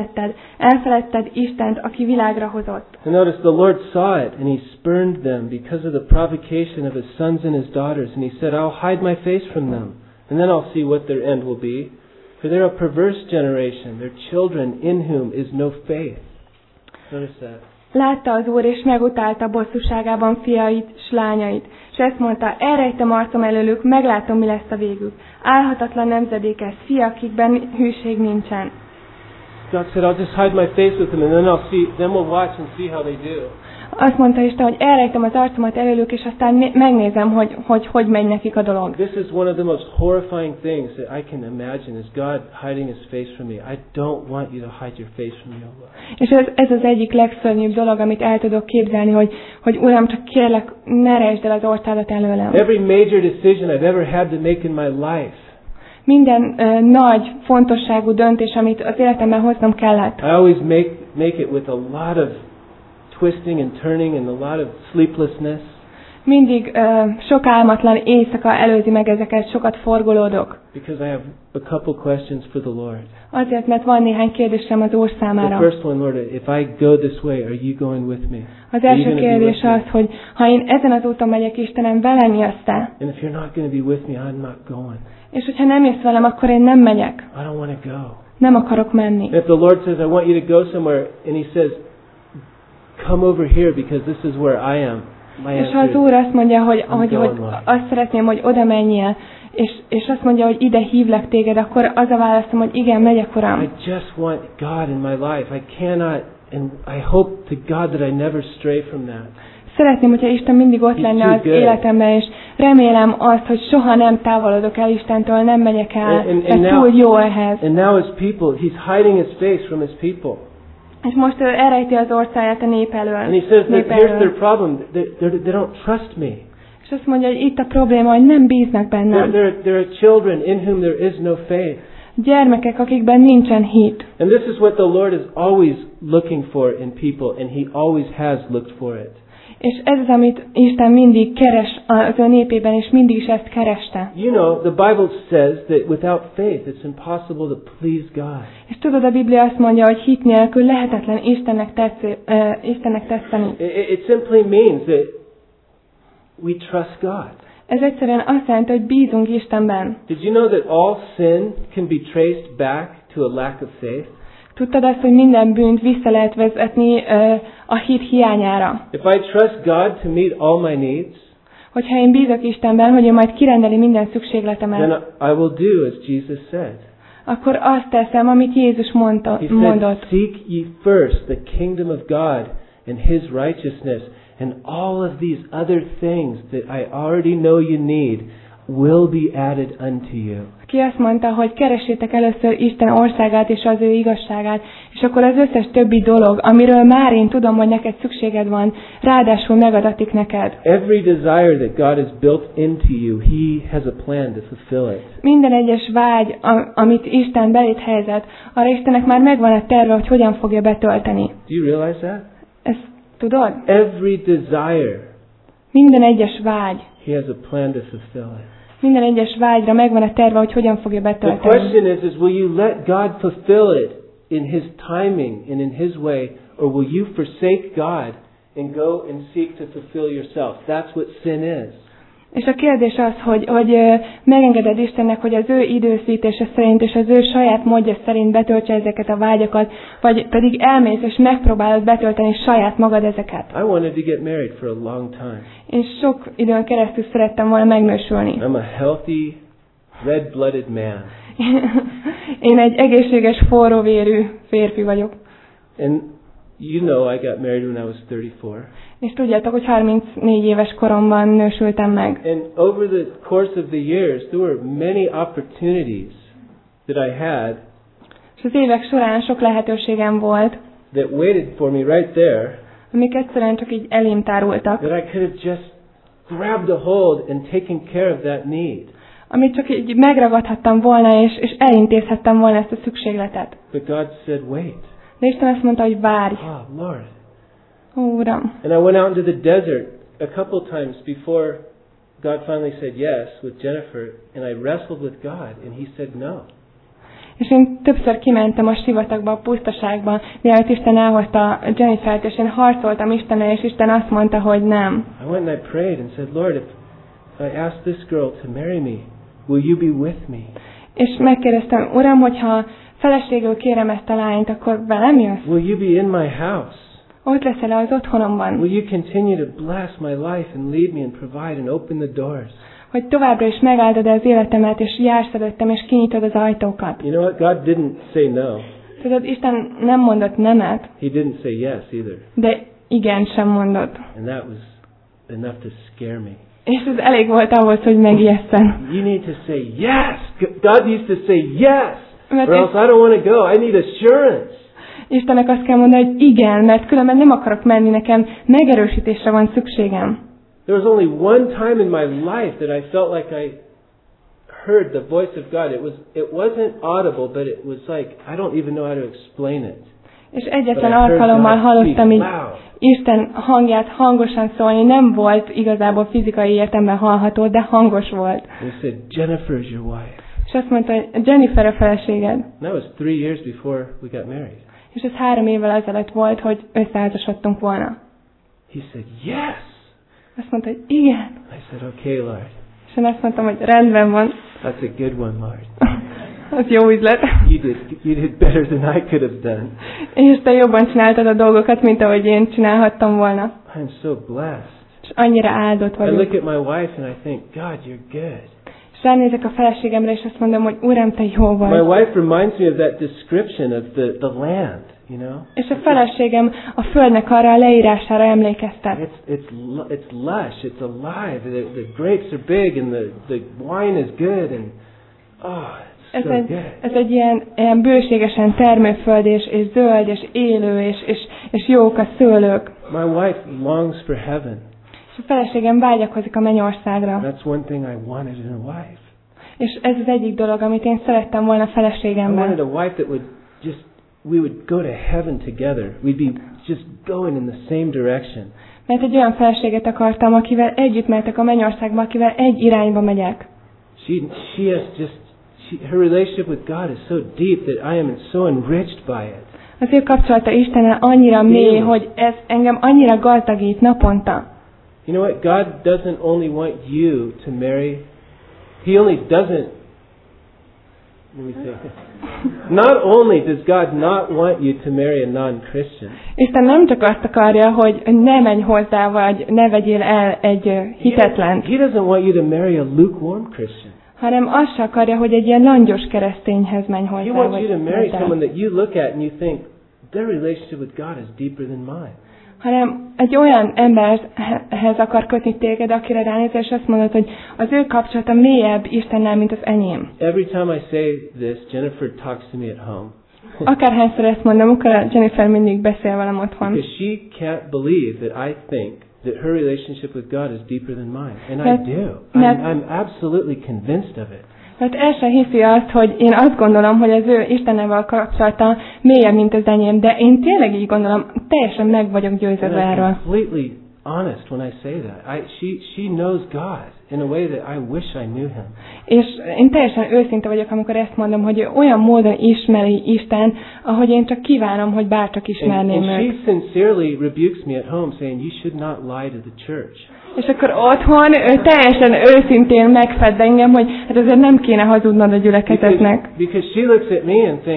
elfeledted Istent, aki világra hozott. And notice the Lord saw it, and He spurned them because of the provocation of His sons and His daughters. And He said, I'll hide my face from them, and then I'll see what their end will be. For they're a perverse generation, their children in whom is no faith. Notice that. Látta az Úr, és megutálta bosszúságában fiait s lányait. És ezt mondta, elrejtem arcom előlük, meglátom, mi lesz a végük. Álhatatlan nemzedék ez, fiak, akikben hűség nincsen. God said, I'll just hide my face with them, and then we'll watch and see how they do. Azt mondta Isten, hogy elrejtem az arcomat előlük, és aztán megnézem, hogy megy nekik a dolog. This is one of the most horrifying things that I can imagine, is God hiding His face from me. I don't want you to hide your face from me, O Lord. És ez az egyik legszörnyűbb dolog, amit el tudok képzelni, hogy Uram, csak kérlek, ne rejtsd el az orcádat előlem. Every major decision I've ever had to make in my life, Minden nagy, fontosságú döntés, amit az életemben hoznom kellett, I always make it with a lot of twisting and turning and a lot of sleeplessness. mindig sok álmatlan éjszaka előzi meg ezeket, sokat forgolódok. Because I have a couple questions for the Lord. Azért, mert van néhány kérdésem az Úr The számára. first one, Lord, if I go this way, are you going with me? Az Are you első gonna be kérdés with me? az, hogy ha én ezen az úton megyek, Istenem, velem jössz-e? And if you're not going to be with me, I'm not going. És hogyha nem jössz velem, akkor én nem megyek. I don't want to go. Nem akarok menni. And if the Lord says, I want you to go somewhere, and He says, come over here because this is where I am. My És ha answer az is, Úr azt mondja, hogy going, Lord. azt szeretném, hogy oda menjél, és azt mondja, hogy ide hívlak téged, akkor az a válaszom, hogy igen, megyek, Uram. I just want God in my life. I cannot, and I hope to God that I never stray from that. Szeretném, hogyha Isten mindig ott He's lenne too az good. életemben, és remélem azt, hogy soha nem távolodok el Istentől, nem megyek el, And mert now- túl jó ehhez. And now His people, He's hiding His face from His people. És most ő elrejti az orcáját a nép elől. And He says that nép here's elől. their problem. They don't trust me. És azt mondja, hogy itt a probléma, hogy nem bíznak bennem. There are children in whom there is no faith. Gyermekek, akikben nincsen hit. And this is what the Lord is always looking for in people, and He always has looked for it. És ez az, amit Isten mindig keres az ő népében, és mindig is ezt kereste. You know, the Bible says that without faith it's impossible to please God. És tudod, a Biblia azt mondja, hogy hit nélkül lehetetlen Istennek tetszeni. It simply means that we trust God. Ez egyszerűen azt jelenti, hogy bízunk Istenben. Did you know that all sin can be traced back to a lack of faith? Tudtad azt, hogy minden bűnt vissza lehet vezetni a hit hiányára? If I trust God to meet all my needs, Hogyha én bízok Istenben, hogy ő majd kirendeli minden then szükségletemet, I will do as Jesus said. akkor azt teszem, amit Jézus He mondott. said, seek ye first the kingdom of God and His righteousness, and all of these other things that I already know you need will be added unto you. Ki azt mondta, hogy keressétek először Isten országát és az ő igazságát, és akkor az összes többi dolog, amiről már én tudom, hogy neked szükséged van, ráadásul megadatik neked. Every desire that God has built into you, He has a plan to fulfill it. Minden egyes vágy, amit Isten belét helyezett, arra Istennek már megvan a terve, hogy hogyan fogja betölteni. Do you realize that? Ezt tudod? Every desire, Minden egyes vágy, He has a plan to fulfill it. minden egyes vágyra megvan a terve, hogy hogyan fogja The betölteni. question is will you let God fulfill it in His timing and in His way, or will you forsake God and go and seek to fulfill yourself? That's what sin is. És a kérdés az, hogy megengeded Istennek, hogy az ő időszítése szerint és az ő saját módja szerint betöltse ezeket a vágyakat, vagy pedig elmész és megpróbálod betölteni saját magad ezeket. I wanted to get married for a long time. Én sok időn keresztül szerettem volna megnősülni. I'm a healthy, red-blooded man. Én egy egészséges, forróvérű férfi vagyok. And You know I got married when I was 34. És tudjátok, hogy 34 éves koromban nősültem meg. And over the course of the years, there were many opportunities that I had És az évek során sok lehetőségem volt, that waited for me right there, amik egyszerűen csak így elém tárultak, that I could have just grabbed a hold and taken care of that need. amit csak így megragadhattam volna, és elintézhettem volna ezt a szükségletet. But God said, wait. De Isten azt mondta, hogy várj. Oh, Lord. Ó, Uram. And I went out into the desert a couple times before God finally said yes with Jennifer, and I wrestled with God, and He said no. És én többször kimentem a sivatagba, a pusztaságba, mielőtt Isten elhozta Jennifert, és én harcoltam Istennel, és Isten azt mondta, hogy nem. I went and I prayed and said, Lord, if I ask this girl to marry me, will you be with me? És megkérdeztem, Uram, hogyha feleségül kérem ezt a lányt, akkor velem jössz? Will you be in my house? Ott leszel az otthonomban? Will you continue to bless my life and lead me and provide and open the doors? Hogy továbbra is megáldod az életemet, és jársz előttem, és kinyitod az ajtókat. You know what? God didn't say no. Tudod, Isten nem mondott nemet, He didn't say yes either. de igen sem mondott. And that was enough to scare me. És ez elég volt ahhoz, hogy megijesszen. You need to say yes. God needs to say yes. Mert Or else I don't want to go. I need assurance. Istennek azt kell mondani, hogy igen, mert különben nem akarok menni, nekem megerősítésre van szükségem. There was only one time in my life that I felt like I heard the voice of God. It wasn't audible, but it was like, I don't even know how to explain it. És egyetlen alkalommal hallottam így Isten hangját hangosan szólni, nem volt igazából fizikai értelemben hallható, de hangos volt. And he said, Jennifer is your wife. És azt mondta, hogy Jennifer a feleséged. And that was 3 years before we got married. És ez 3 évvel ezelőtt volt, hogy összeházasodtunk volna. He said, yes. Azt mondta, hogy igen. I said, okay, Lord. És én azt mondtam, hogy rendben van. That's a good one, Lord. Az jó üzlet. You did better than I could have done. És te jobban csináltad a dolgokat, mint ahogy én csinálhattam volna. I'm so blessed. És annyira áldott I look vagyok. at my wife and I think, God, you're good. És ránézek a feleségemre, és azt mondom, hogy Uram, te jó My vagy. wife reminds me of that description of the land, you know? És a feleségem a földnek arra a leírására emlékeztet. It's lush, it's alive, the grapes are big and the wine is good and it's so good. Ez egy ilyen bőségesen termőföld, és zöld, és élő, és jók a szőlők. My wife longs for heaven. És a feleségem vágyakozik a mennyországra. That's one thing I wanted in a wife. És ez az egyik dolog, amit én szerettem volna I wanted feleségemben. a wife that we would go to heaven together. We'd be just going in the same direction. Mert egy olyan feleséget akartam, akivel együtt mehetek a mennyországba, akivel egy irányba megyek. Her relationship with God is so deep that I am so enriched by it. Az ő kapcsolata Istennel annyira mély, hogy ez engem annyira gazdagít naponta. You know what? God doesn't only want you to marry. He only doesn't. Let me say this. Not only does God not want you to marry a non-Christian. Isten nem csak azt akarja, hogy ne menj hozzá, vagy ne vegyél el egy hitetlent. He doesn't want you to marry a lukewarm Christian. Hanem azt se akarja, hogy egy ilyen langyos keresztényhez menj He hozzá. wants you to marry someone that you look at and you think, their relationship with God is deeper than mine. Hanem egy olyan emberhez akar kötni téged, akire ránézel, és azt mondod, hogy az ő kapcsolata mélyebb Istennel, mint az enyém. Every time I say this, Jennifer talks to me at home. Akárhányszor ezt mondom, akkor Jennifer mindig beszél velem otthon. Because she can't believe that I think that her relationship with God is deeper than mine. And I do. I'm absolutely convinced of it. Mert el sem hiszi azt, hogy én azt gondolom, hogy az ő Istennel kapcsolata mélyebb, mint az enyém, de én tényleg így gondolom, teljesen meg vagyok győződve erről. I'm completely honest when I say that. She knows God in a way that I wish I knew Him. És én teljesen őszinte vagyok, amikor ezt mondom, hogy olyan módon ismeri Isten, ahogy én csak kívánom, hogy bárcsak ismerném and őt. she sincerely rebukes me at home, saying, "You should not lie to the church." És akkor otthon ő teljesen őszintén megfed engem, hogy hát azért nem kéne hazudnod a gyülekezetnek. Because she looks at me and thinks,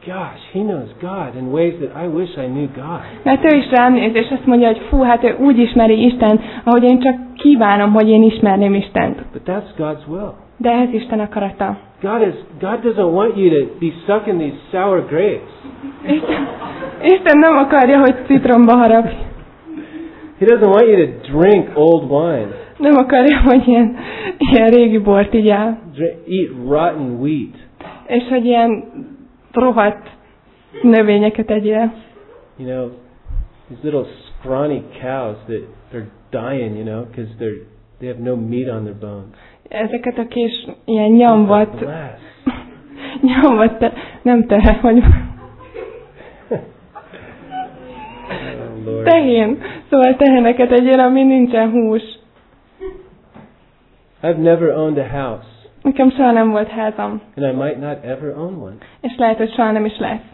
gosh, he knows God in ways that I wish I knew God. Mert ő is rám néz, és azt mondja, hogy fú, hát ő úgy ismeri Istent, ahogy én csak kívánom, hogy én ismerném Istent. But that's God's will. De ez Isten akarata. God doesn't want you to be stuck in these sour grapes. Isten nem akarja, hogy citromba harapj. He doesn't want you to drink old wine. Nem akarja, hogy ilyen régi bort igyál. Eat rotten wheat. És hogy ilyen rohadt növényeket egyél. You know, these little scrawny cows that are dying, you know, because they have no meat on their bones. Ezeket a kis ilyen nyomvat, nem te, hogy tehén. Szóval teheneket egyél, ami nincsen hús. I've never owned a house. Nekem soha nem volt házam. And I might not ever own one. És lehet, hogy soha nem is lesz.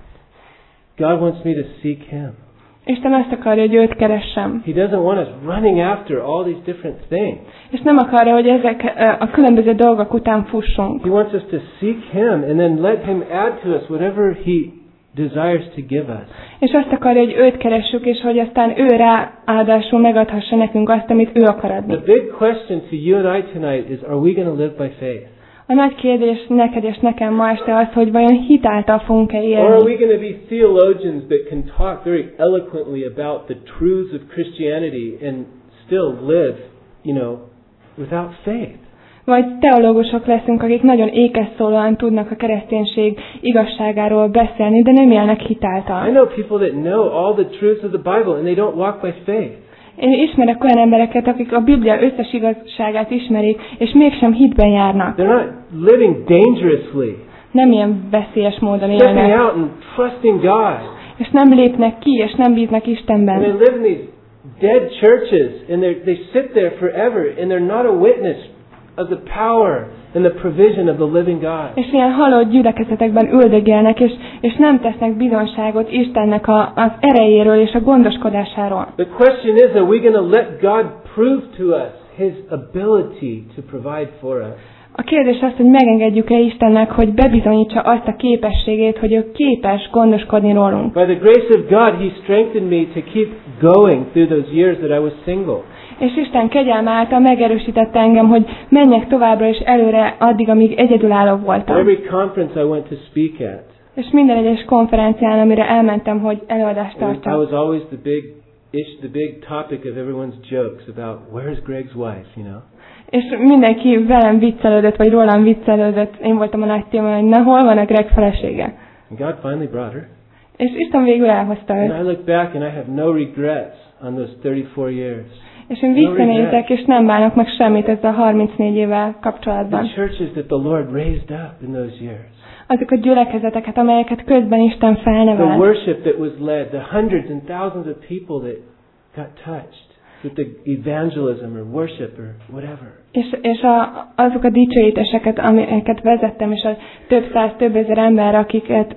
God wants me to seek Him. Isten azt akarja, hogy őt keressem. He doesn't want us running after all these different things. És nem akarja, hogy ezek a különböző dolgok után fussunk. He wants us to seek Him and then let Him add to us whatever He desires to give us. És azt akarja, hogy őt keressük, és hogy aztán ő ráadásul megadhassa nekünk azt, amit ő akar adni. The big question to you and I tonight is, are we going to live by faith? A nagy kérdés neked és nekem ma este az, hogy vajon hitáltal fogunk-e élni? Or are we going to be theologians that can talk very eloquently about the truths of Christianity and still live, you know, without faith? Vagy teológusok leszünk, akik nagyon ékes szólóan tudnak a kereszténység igazságáról beszélni, de nem élnek hitáltal. I know people that know all the truths of the Bible and they don't walk by faith. Én ismerek olyan embereket, akik a Biblia összes igazságát ismerik, és mégsem hitben járnak. They're not living dangerously. Nem ilyen veszélyes módon Stepping élnek. out and trusting God. És nem lépnek ki, és nem bíznak Istenben. And they live in these dead churches and they sit there forever and they're not a witness of the power and the provision of the living God. És ilyen halott gyülekezetekben üldögélnek, és nem tesznek bizonságot Istennek az erejéről és a gondoskodásáról. The question is, are we going to let God prove to us His ability to provide for us? A kérdés az, hogy megengedjük-e Istennek, hogy bebizonyítsa azt a képességét, hogy ő képes gondoskodni rólunk. By the grace of God, He strengthened me to keep going through those years that I was single. És Isten kegyelme által megerősítette engem, hogy menjek továbbra is előre addig, amíg egyedülálló voltam. Every conference I went to speak at. És minden egyes konferencián, amire elmentem, hogy előadást I tartsak. was always the big topic of everyone's jokes about where's Greg's wife, you know. És mindenki velem viccelődött, vagy rólam viccelődött. Én voltam a nagy téma, hogy na, hol van a Greg felesége. And God finally brought her. És Isten végül elhozta őt. And I look back and I have no regrets on those 34 years. És én visszanézek, és nem bánok meg semmit ezzel a 34 évvel kapcsolatban. The churches that the Lord raised up in those years. Azok a gyülekezeteket, amelyeket közben Isten The felnevelt. worship that was led, the hundreds and thousands of people that got touched with the evangelism or worship or whatever. És azok a dicsőítéseket, amiket vezettem, és a több száz, több ezer ember, akiket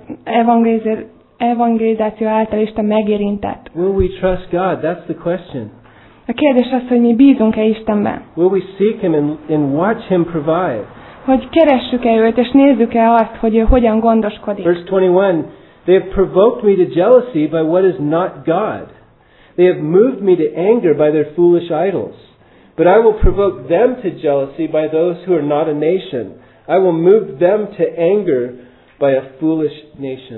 evangelizáció által Isten megérintett. Will we trust God? That's the question. A kérdés az, hogy mi bízunk-e Istenben. Will we seek Him and watch Him provide? Hogy keressük-e őt, és nézzük-e azt, hogy ő hogyan gondoskodik. Verse 21, they have provoked me to jealousy by what is not God. They have moved me to anger by their foolish idols. But I will provoke them to jealousy by those who are not a nation. I will move them to anger by a foolish nation.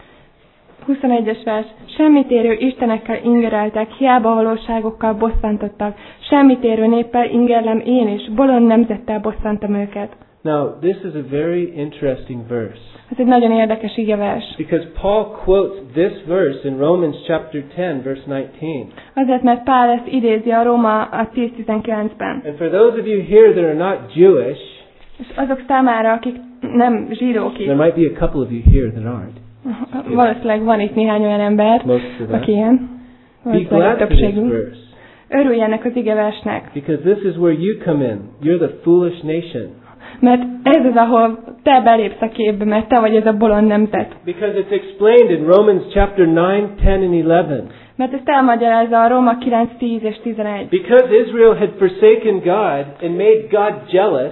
21-es vers. Semmit érő istenekkel ingereltek, hiába valóságokkal bosszantottak. Semmit érő néppel ingerlem én is, bolond nemzettel bosszantam őket. Now, this is a very interesting verse. Ez egy nagyon érdekes igevers. Because Paul quotes this verse in Romans chapter 10, verse 19. Azért, mert Pál ezt idézi a Róma a 10:19-ben. And for those of you here that are not Jewish, És azok számára, akik nem zsidók itt, there might be a couple of you here that aren't. valószínűleg van itt néhány olyan ember, Most of us. aki ilyen. Be Valószínűleg glad for this többségünk. verse. Örüljenek az igeversnek. Because this is where you come in. You're the foolish nation. Mert ez az, ahol te belépsz a képbe, mert te vagy ez a bolond nemzet. Because it's explained in Romans chapter 9, 10 and 11. Mert ezt elmagyarázza a Róma 9, 10 és 11. Because Israel had forsaken God and made God jealous,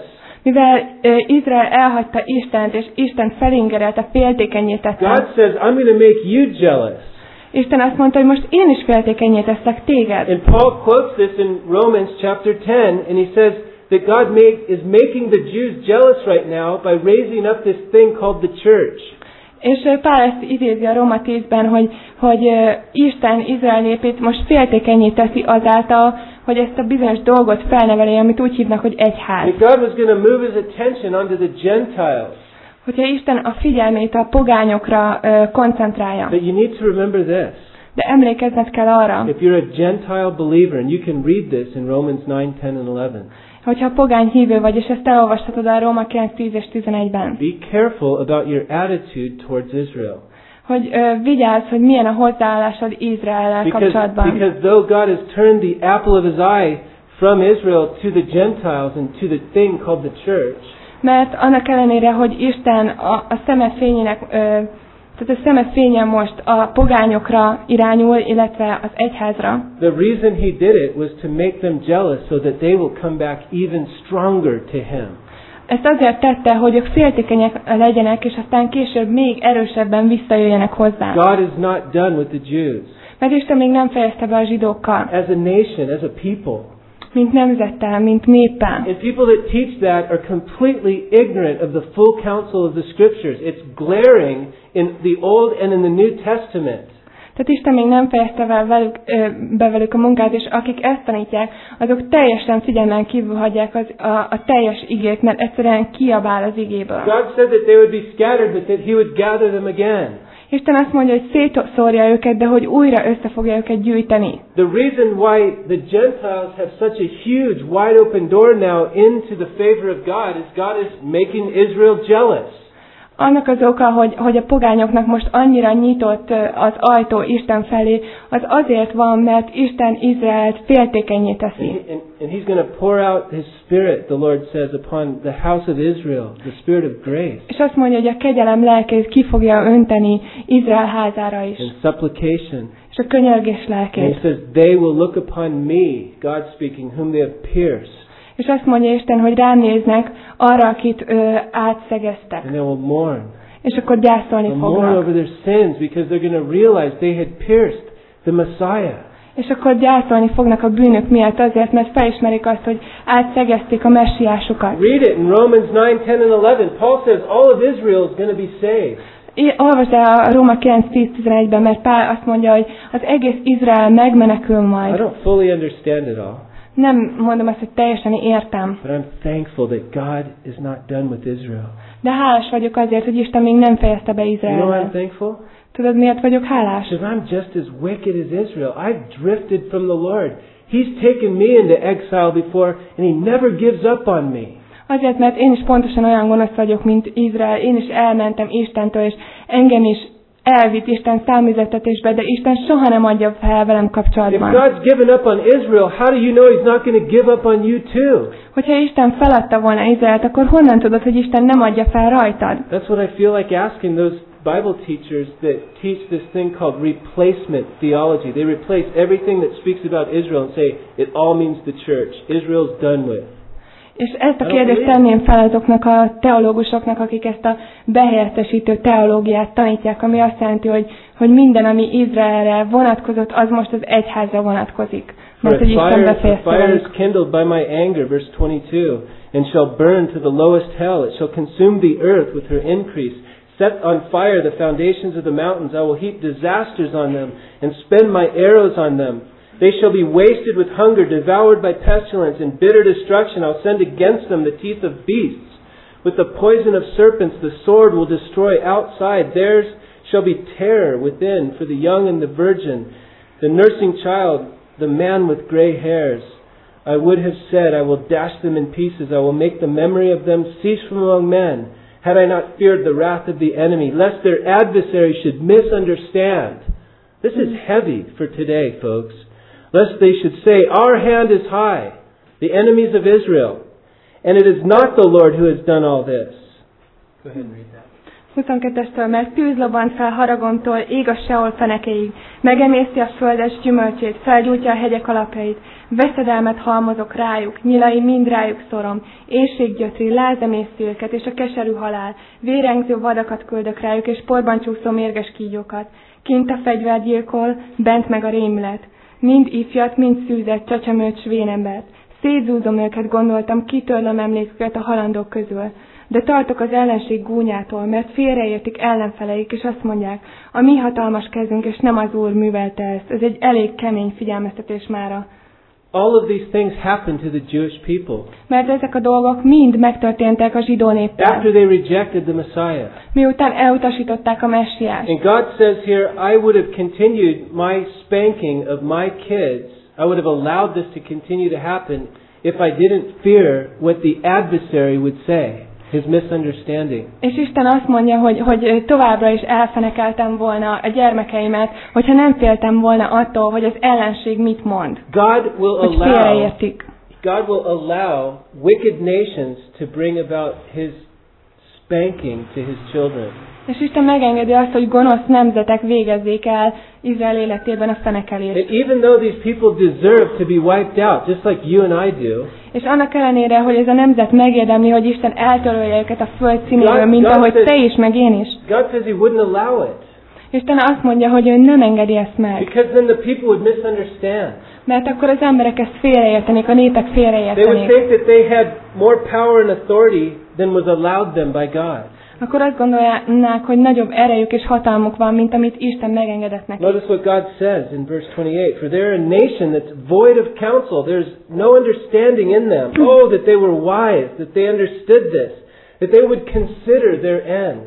Mivel Izrael elhagyta Istent, és Isten felingerelte, féltékenyé tette. God says, I'm going to make you jealous. Isten azt mondta, hogy most én is féltékenyé teszlek téged. And Paul quotes this in Romans chapter 10, and he says that God is making the Jews jealous right now by raising up this thing called the church. És Pál ezt idézi a Róma 10-ben, hogy Isten Izrael népét most féltékenyé teszi azáltal, hogy ezt a bizonyos dolgot felneveli, amit úgy hívnak, hogy egyház. And God was going to move His attention onto the Gentiles. Hogyha Isten a figyelmét a pogányokra koncentrálja. But you need to remember this. De emlékezned kell arra, If you're a Gentile believer, and you can read this in Romans 9, 10, and 11. hogyha pogány hívő vagy, és ezt elolvashatod a Róma 9, 10 és 11-ben. Be careful about your attitude towards Israel. Hogy vigyázz, hogy milyen a hozzáállásod Izraellel kapcsolatban. Because though God has turned the apple of His eye from Israel to the Gentiles and to the thing called the church, mert annak ellenére, hogy Isten a szeme fényének, tehát a szeme fénye most a pogányokra irányul, illetve az egyházra. The reason He did it was to make them jealous so that they will come back even stronger to Him. Ezt azért tette, hogy ők féltékenyek legyenek, és aztán később még erősebben visszajöjjenek hozzá. God is not done with the Jews. Mert Isten még nem fejezte be a zsidókkal. As a nation, as a people. Mint nemzettel, mint néppel. And people that teach that are completely ignorant of the full counsel of the Scriptures. It's glaring in the Old and in the New Testament. Tehát Isten még nem fejezte be velük a munkát, és akik ezt tanítják, azok teljesen figyelmen kívül hagyják a teljes igét, mert egyszerűen kiabál az igéből. God said that they would be scattered, but that He would gather them again. Isten azt mondja, hogy szétszórja őket, de hogy újra össze fogja őket gyűjteni. The reason why the Gentiles have such a huge, wide open door now into the favor of God is God is making Israel jealous. Annak az oka, hogy a pogányoknak most annyira nyitott az ajtó Isten felé, az azért van, mert Isten Izraelt féltékenyé teszi. And He's going to pour out His Spirit, the Lord says, upon the house of Israel, the Spirit of grace. És azt mondja, hogy a kegyelem lelkét ki fogja önteni Izrael házára is. And supplication. És a könyörgés And lelkét. He says, they will look upon me, God speaking, whom they have pierced. És azt mondja Isten, hogy ránéznek arra, akit átszegeztek. And they will mourn. És akkor gyászolni They'll mourn fognak. over their sins because they're going to realize they had pierced the Messiah. És akkor gyászolni fognak a bűnök miatt azért, mert felismerik azt, hogy átszegezték a messiásukat. Read it in Romans 9, 10, and 11. Paul says all of Israel is going to be saved. Olvasd el a Róma 9:10-11-ben, mert Pál azt mondja, hogy az egész Izrael megmenekül I majd. don't fully understand it all. Nem mondom azt, hogy teljesen értem, But I'm thankful that God is not done with Israel. de hálás vagyok azért, hogy Isten még nem fejezte be You know why I'm Izraelre. thankful? Tudod, miért vagyok hálás? Because I'm just as wicked as Israel. I've drifted from the Lord. He's taken me into exile before, and He never gives up on me. Azért, mert én is pontosan olyan gonosz vagyok, mint Izrael. Én is elmentem Istentől, és engem is elvitt Isten számüzettetésbe, de Isten soha nem adja fel velem If kapcsolatban. God's given up on Israel, how do you know He's not going to give up on you too? Hogyha Isten feladta volna Izraelt, akkor honnan tudod, hogy Isten nem adja fel rajtad? That's what I feel like asking those Bible teachers that teach this thing called replacement theology. They replace everything that speaks about Israel and say it all means the church. Israel's done with. És ezt a kérdést tenném fel azoknak a teológusoknak, akik ezt a behelyettesítő teológiát tanítják, ami azt jelenti, hogy minden, ami Izraelre vonatkozott, az most az egyházra vonatkozik. Mert hogy Isten befejezte fire is velük. kindled by my anger, verse 22, and shall burn to the lowest hell. It shall consume the earth with her increase. Set on fire the foundations of the mountains. I will heap disasters on them and spend my arrows on them. They shall be wasted with hunger, devoured by pestilence, and bitter destruction. I'll send against them the teeth of beasts. With the poison of serpents the sword will destroy outside. Theirs shall be terror within for the young and the virgin, the nursing child, the man with gray hairs. I would have said, I will dash them in pieces. I will make the memory of them cease from among men. Had I not feared the wrath of the enemy, lest their adversary should misunderstand. This is heavy for today, folks. Lest they should say, our hand is high, the enemies of Israel, and it is not the Lord who has done all this. Go ahead and read that. 22-estől, mert tűz lobbant fel haragomtól, ég a Seol fenekéig, megemészti a földes gyümölcsét, felgyújtja a hegyek alapjait, veszedelmet halmozok rájuk, nyilai mind rájuk szorom, éhség gyötri, láz emészti őket, és a keserű halál, vérengző vadakat küldök rájuk, és porban csúszó mérges kígyókat. Kint a fegyver gyilkol, bent meg a rémület. Mind ifjat, mind szűzet, csecsemőt, svénembert. Szétzúzom őket, gondoltam, kitörlöm emléküket a halandók közül. De tartok az ellenség gúnyától, mert félreértik ellenfeleik, és azt mondják, a mi hatalmas kezünk, és nem az Úr művelte ezt. Ez egy elég kemény figyelmeztetés mára. All of these things happened to the Jewish people Mert ezek a dolgok mind megtörténtek a zsidó néppel, after they rejected the Messiah. miután elutasították a messiást. And God says here, I would have continued my spanking of my kids. I would have allowed this to continue to happen if I didn't fear what the adversary would say, his misunderstanding. És Isten azt mondja, hogy továbbra is elfenekeltem volna a gyermekeimet, hogyha nem féltem volna attól, hogy az ellenség mit mond. God will Hogy félreértik. God will allow wicked nations to bring about his spanking to his children. És Isten megengedi azt, hogy gonosz nemzetek végezzék el Izrael életében a fenekelést. And even though these people deserve to be wiped out, just like you and I do, És annak ellenére, hogy ez a nemzet megérdemli, hogy Isten eltörölje őket a föld színéről, mint God ahogy says- te is, meg én is. God says he wouldn't allow it. Isten azt mondja, hogy ő nem engedi ezt meg. Because then the people would misunderstand. Mert akkor az emberek ezt félreértenék, a népek They would félreértenék. think that they had more power and authority than was allowed them by God. Akkor azt gondolnák, hogy nagyobb erejük és hatalmuk van, mint amit Isten megengedett nekik. Notice what God says in verse 28. For they're a nation that's void of counsel. There's no understanding in them. Oh, that they were wise, that they understood this, that they would consider their end.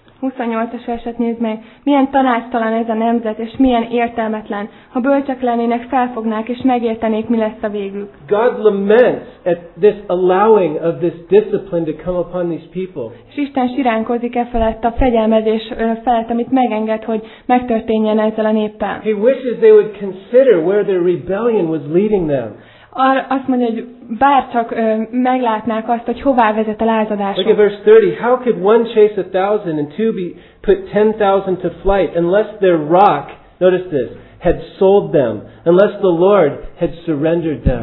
28-as verset nézd meg. Milyen tanácstalan ez a nemzet, és milyen értelmetlen. Ha bölcsek lennének, felfognák, és megértenék, mi lesz a végük. God laments at this allowing of this discipline to come upon these people. És Isten siránkozik e felett, a fegyelmezés felett, amit megenged, hogy megtörténjen ezzel a néppel. He wishes they would consider where their rebellion was leading them. Azt mondja, hogy bárcsak meglátnák azt, hogy hová vezet a Look at lázadásuk. verse 30. How could one chase 1,000 and two put 10,000 to flight unless their rock, notice this, had sold them, unless the Lord had surrendered them?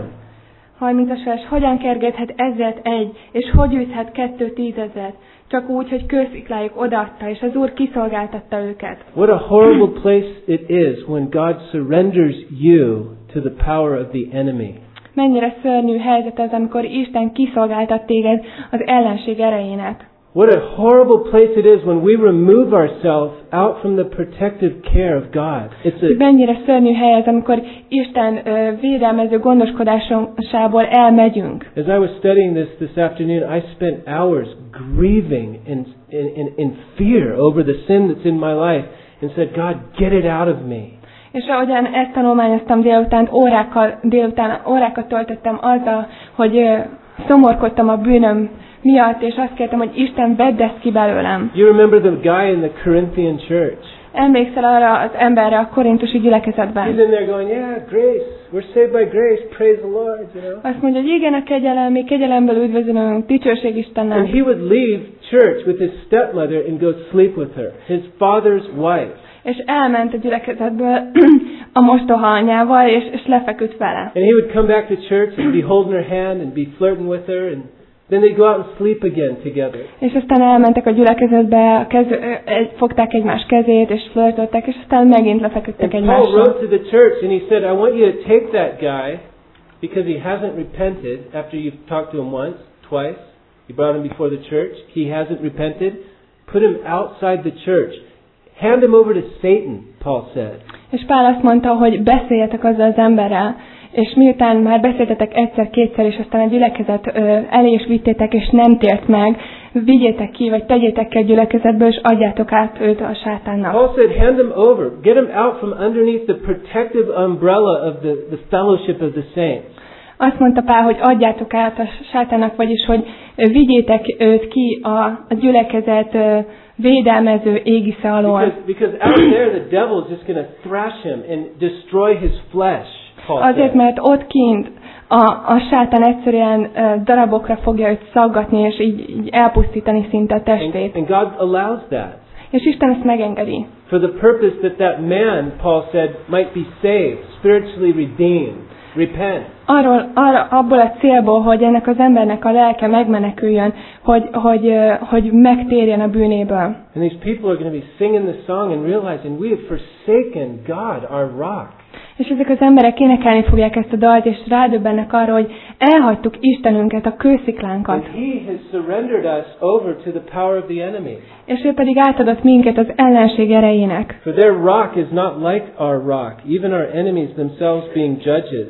30-as vers. Hogyan kergethet 1000-et egy, és hogy űzhet 2 10,000? Csak úgy, hogy kősziklájuk odaadta, és az Úr kiszolgáltatta őket. What a horrible place it is when God surrenders you to the power of the enemy. Mennyire szörnyű helyzet ez, amikor Isten kiszolgáltat téged az ellenség erejének. What a horrible place it is when we remove ourselves out from the protective care of God. Mennyire szörnyű hely ez, amikor Isten védelmező gondoskodásából elmegyünk. As I was studying this afternoon, I spent hours grieving in fear over the sin that's in my life and said, God, get it out of me. És ahogyan ezt tanulmányoztam délután órákat töltöttem azzal, hogy szomorkodtam a bűnöm miatt, és azt kértem, hogy Isten vedd ezt ki belőlem. You remember the guy in the Corinthian church? Emlékszel arra az emberre a korintusi gyülekezetben? He's in there going, yeah, grace. We're saved by grace. Praise the Lord, you know. Azt mondja, hogy igen, a kegyelem, mi kegyelemből üdvözlünk, dicsőség And Istennek. he would leave church with his stepmother and go sleep with her, his father's wife. És elment a gyülekezetből a mostoha anyával, és lefeküdt vele. And he would come back to church and be holding her hand and be flirting with her, and then they'd go out and sleep again together. És aztán elmentek a gyülekezetbe, fogták egymás kezét, és flörtöltek, és aztán megint lefeküdtek And Paul egymással. wrote to the church and he said, I want you to take that guy because he hasn't repented after you've talked to him once, twice. You brought him before the church. He hasn't repented. Put him outside the church. Hand him over to Satan, Paul said. És Pál azt mondta, hogy beszéljetek azzal az emberrel, és miután már beszéltetek egyszer-kétszer, és aztán a gyülekezet elé is vittétek, és nem tért meg, vigyétek ki, vagy tegyétek ki a gyülekezetből, és adjátok át őt a sátánnak. Paul said, hand him over. Get him out from underneath the protective umbrella of the fellowship of the saints. Azt mondta Pál, hogy adjátok át a sátánnak, vagyis, hogy vigyétek őt ki a gyülekezet védelmező égisze alól. Because out there the devil's just going to thrash him and destroy his flesh. Paul Azért, said. mert ott kint a sátán egyszerűen darabokra fogja őt szaggatni, és így elpusztítani szinte a testét. And God allows that. És Isten ezt megengedi. For the purpose that man, Paul said, might be saved, spiritually redeemed, repent. Abból a célból, hogy ennek az embernek a lelke megmeneküljön, hogy megtérjen a bűnéből. And these people are going to be singing the song and realizing we have forsaken God, our rock. És ezek az emberek énekelni fogják ezt a dalt, és rádöbbennek arra, hogy elhagytuk Istenünket, a kősziklánkat. And He has surrendered us over to the power of the enemy. És ő pedig átadott minket az ellenség erejének. For their rock is not like our rock, even our enemies themselves being judges.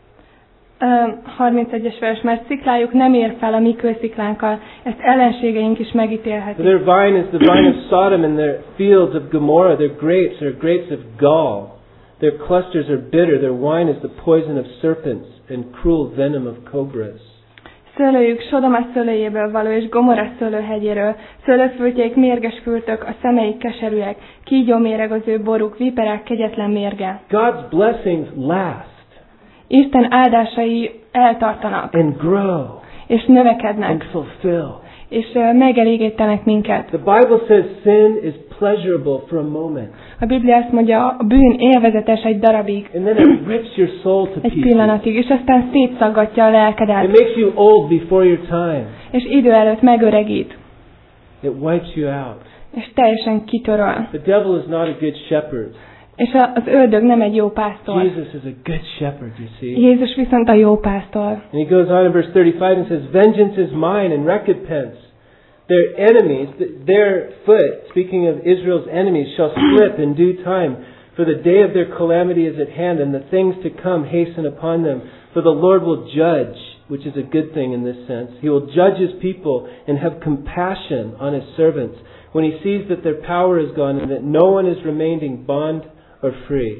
31-es vers, mert sziklájuk nem ér fel a mi kősziklánkkal, ezt ellenségeink is megítélhetik. Their vine is the vine of Sodom, and their fields of Gomorrah. Their grapes are grapes of gall. Their clusters are bitter. Their wine is the poison of serpents and cruel venom of cobras. Szőlőjük Sodoma szőlőjéből való, és Gomorra szőlőhegyéről. Szőlőfürtjeik mérges fürtök, a szemeik keserűek. Kígyó méreg az ő boruk, viperák kegyetlen mérge. God's blessings last. Isten áldásai eltartanak. And grow. És növekednek. And fulfill. És megelégítenek minket. The Bible says sin is pleasurable for a moment. A Biblia azt mondja, a bűn élvezetes egy darabig. And then it rips your soul to egy pieces. pillanatig, és aztán szétszaggatja a lelkedet. It makes you old before your time. És idő előtt megöregít. It wipes you out. És teljesen kitöröl. The devil is not a good shepherd. És az ördög nem egy jó pásztor. Jesus is a good shepherd, you see. Jézus viszont a jó pásztor. And he goes on in verse 35 and says, "Vengeance is mine and recompense. Their enemies, their foot, speaking of Israel's enemies, shall slip in due time. For the day of their calamity is at hand, and the things to come hasten upon them. For the Lord will judge," which is a good thing in this sense. "He will judge His people and have compassion on His servants when He sees that their power is gone and that no one is remaining bond or free."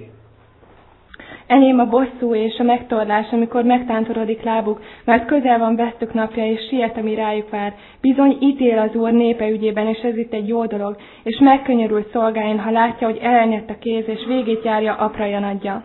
Enyém a bosszú és a megtorlás, amikor megtántorodik lábuk, mert közel van vesztük napja, és siet, ami rájuk vár. Bizony ítél az Úr népe ügyében, és ez itt egy jó dolog, és megkönyörül szolgáin, ha látja, hogy elnyett a kéz, és végét járja apra janadja.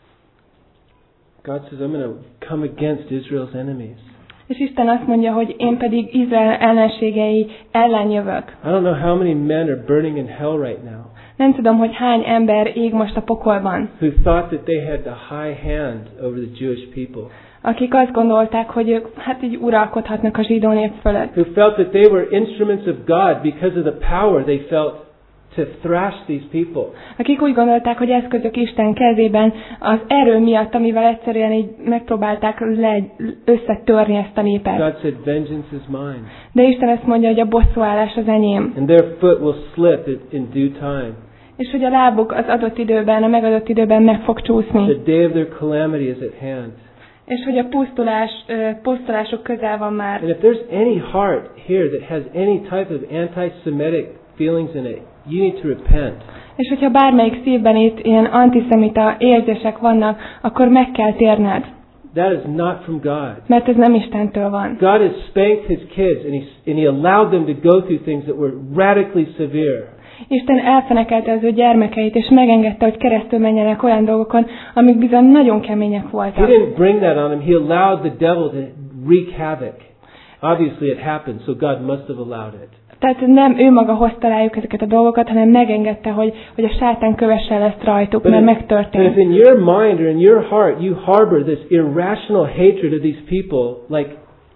God says, "I'm going to come against Israel's enemies." És Isten azt mondja, hogy én pedig Izrael ellenségei ellen jövök. I don't know how many men are burning in hell right now. Nem tudom, hogy hány ember ég most a pokolban. Who thought that they had the high hand over the Jewish people. Akik azt gondolták, hogy ők így uralkodhatnak a zsidó nép fölött. Who felt that they were instruments of God because of the power they felt to thrash these people. Akik úgy gondolták, hogy eszközök Isten kezében az erő miatt, amivel egyszerűen így megpróbálták összetörni ezt a népet. God said, "Vengeance is mine." De Isten azt mondja, hogy a bosszúállás az enyém. And their foot will slip in due time. És hogy a lábuk az adott időben, a megadott időben meg fog csúszni. The day of their calamity is at hand. És hogy a pusztulásuk közel van már. And if there's any heart here that has any type of anti-Semitic feelings in it, you need to repent. És hogyha bármelyik szívben itt ilyen antiszemita érzések vannak, akkor meg kell térned. That is not from God. Mert ez nem Istentől van. God has spanked His kids and He allowed them to go through things that were radically severe. Isten elfenekelte az ő gyermekeit, és megengedte, hogy keresztül menjenek olyan dolgokon, amik bizony nagyon kemények He voltak. didn't bring that on them. He allowed the devil to wreak havoc. Obviously it happened, so God must have allowed it. Tehát nem ő maga hozta rájuk ezeket a dolgokat, hanem megengedte, hogy a sátán kövesse el ezt rajtuk, mert But megtörtént. if in your mind or in your heart you harbor this irrational hatred of these people, like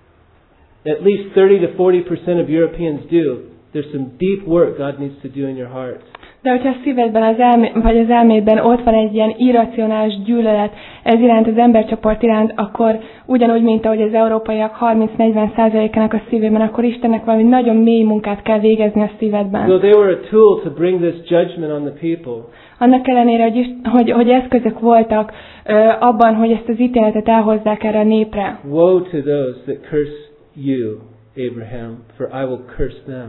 at least 30 to 40% of Europeans do, there's some deep work God needs to do in your heart. De hogyha a szívedben az elmédben ott van egy ilyen irracionális gyűlölet ez iránt, az embercsoport iránt, akkor ugyanúgy, mint ahogy az európaiak 30-40%-ának a szívében, akkor Istennek valami nagyon mély munkát kell végezni a szívedben. So they were a tool to bring this judgment on the people. Annak ellenére, hogy eszközök voltak abban, hogy ezt az ítéletet elhozzák erre a népre. Woe to those that curse you, Abraham, for I will curse them.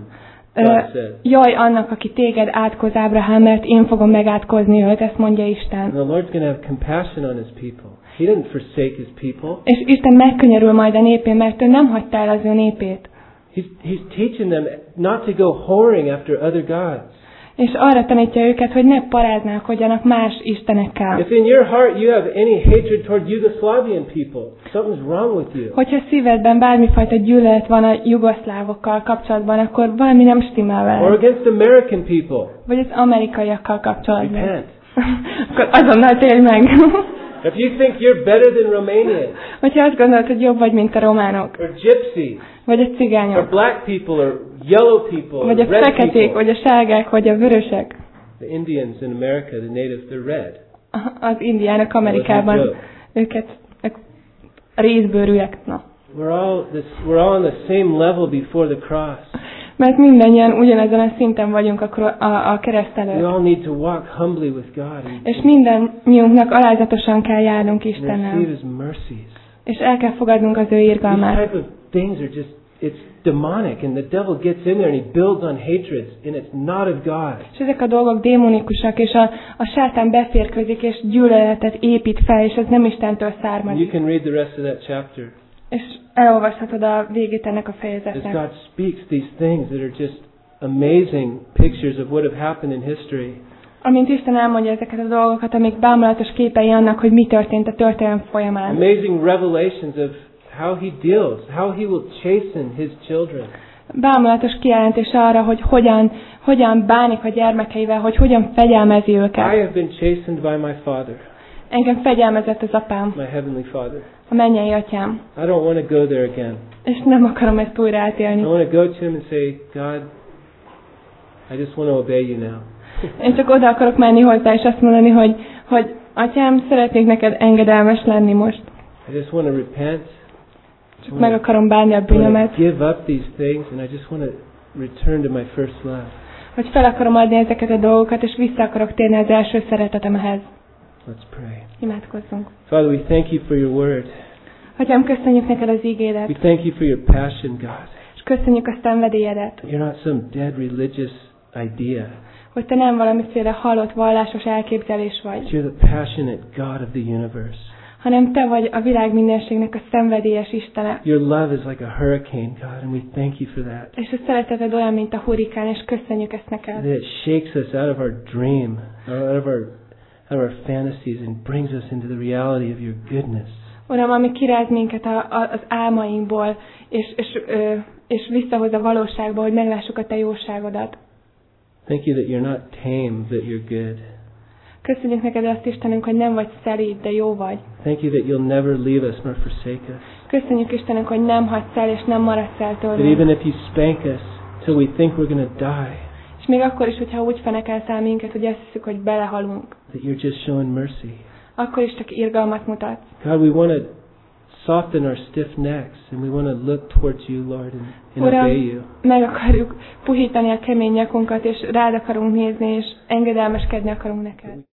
Jaj annak, aki téged átkoz, Ábrahám, mert én fogom megátkozni őt, ezt mondja Isten. And the Lord's going to have compassion on His people. He didn't forsake His people. És Isten megkönyörül majd a népén, mert ő nem hagyta el az ő népét. He's teaching them not to go whoring after other gods. És arra tanítja őket, hogy ne paráználkodjanak más istenekkel. If in your heart you have any hatred toward Yugoslavian people, something's wrong with you. Hogyha szívedben bármifajta gyűlölet van a jugoszlávokkal kapcsolatban, akkor valami nem stimmel Or veled. against American people. Vagy az amerikaiakkal kapcsolatban. Repent. Akkor azonnal térj meg. If you think you're better than Romanians, Hogyha azt gondolod, hogy jobb vagy, mint a románok, or gypsies, vagy a or cigányok, black people, or yellow people, vagy a or red feketék, people. vagy a sárgák, vagy a vörösek. The Indians in America, the natives, they're red. Az indiánok Amerikában, ők részbőrűek. Na. We're all on the same level before the cross. Mert mindannyian ugyanezen a szinten vagyunk a kereszt We előtt. all need to walk humbly with God És mindannyiunknak alázatosan kell járnunk and receive Istennel. His mercies. És el kell fogadnunk az ő These irgalmát. type of things are just, it's demonic, and the devil gets in there and he builds on hatreds, and it's not of God. És ezek a dolgok démonikusak, és a sátán beférkőzik, és gyűlöletet épít fel, és ez nem Istentől And you származik. can read the rest of that chapter. És elolvashatod a végét ennek a As fejezetnek. God speaks these things that are just amazing pictures of what have happened in history. Amint Isten elmondja ezeket a dolgokat, amik bámulatos képei annak, hogy mi történt a történelem folyamán. Amazing revelations of how He deals, how He will chasten His children. Bámulatos kijelentés arra, hogy hogyan bánik a gyermekeivel, hogy hogyan fegyelmezi I őket. have been chastened by my Father, Engem fegyelmezett az apám, my Heavenly Father. a mennyei atyám. I don't want to go there again. És nem akarom ezt újra I átélni. want to go to Him and say, God, I just want to obey You now. Én csak oda akarok menni hozzá, és azt mondani, hogy atyám, szeretnék neked engedelmes lenni most. I just want to repent. Csak meg akarom bánni a I want to bűnömet. give up these things, and I just want to return to my first love. Hogy fel akarom adni ezeket a dolgokat, és vissza akarok térni az első szeretetemhez. Let's pray. Imádkozzunk. Father, we thank You for Your word. Atyám, köszönjük neked az We ígédet, thank You for Your passion, God. és köszönjük a szenvedélyedet, You're not some dead religious idea. hogy te nem valamiféle halott vallásos elképzelés vagy, You're the passionate God of the universe. hanem te vagy a világ mindenségnek a szenvedélyes Istene. Your love is like a hurricane, God, and we thank You for that. És a szereteted olyan, mint a hurrikán, és köszönjük ezt neked. That it shakes us out of our dream, out of our fantasies, and brings us into the reality of Your goodness. Uram, ami kiráz minket az álmainkból, és visszahoz a valóságba, hogy meglássuk a te jóságodat. Thank You that you're not tame, that You're good. Köszönjük neked azt, Istenünk, hogy nem vagy szelíd, de jó vagy. Thank You that you'll never leave us nor forsake us. Köszönjük, Istenünk, hogy nem hagysz el, és nem maradsz el That tőlünk. even if You spank us till we think we're going to die, És még akkor is, hogyha úgy fenekelsz el minket, hogy azt hiszük, hogy belehalunk, that You're just showing mercy. akkor is csak irgalmat mutatsz. God, we want to soften our stiff necks, and we want to look towards You, Lord, and Uram, obey You. meg akarjuk puhítani a kemény nyakunkat, és rád akarunk nézni, és engedelmeskedni akarunk neked.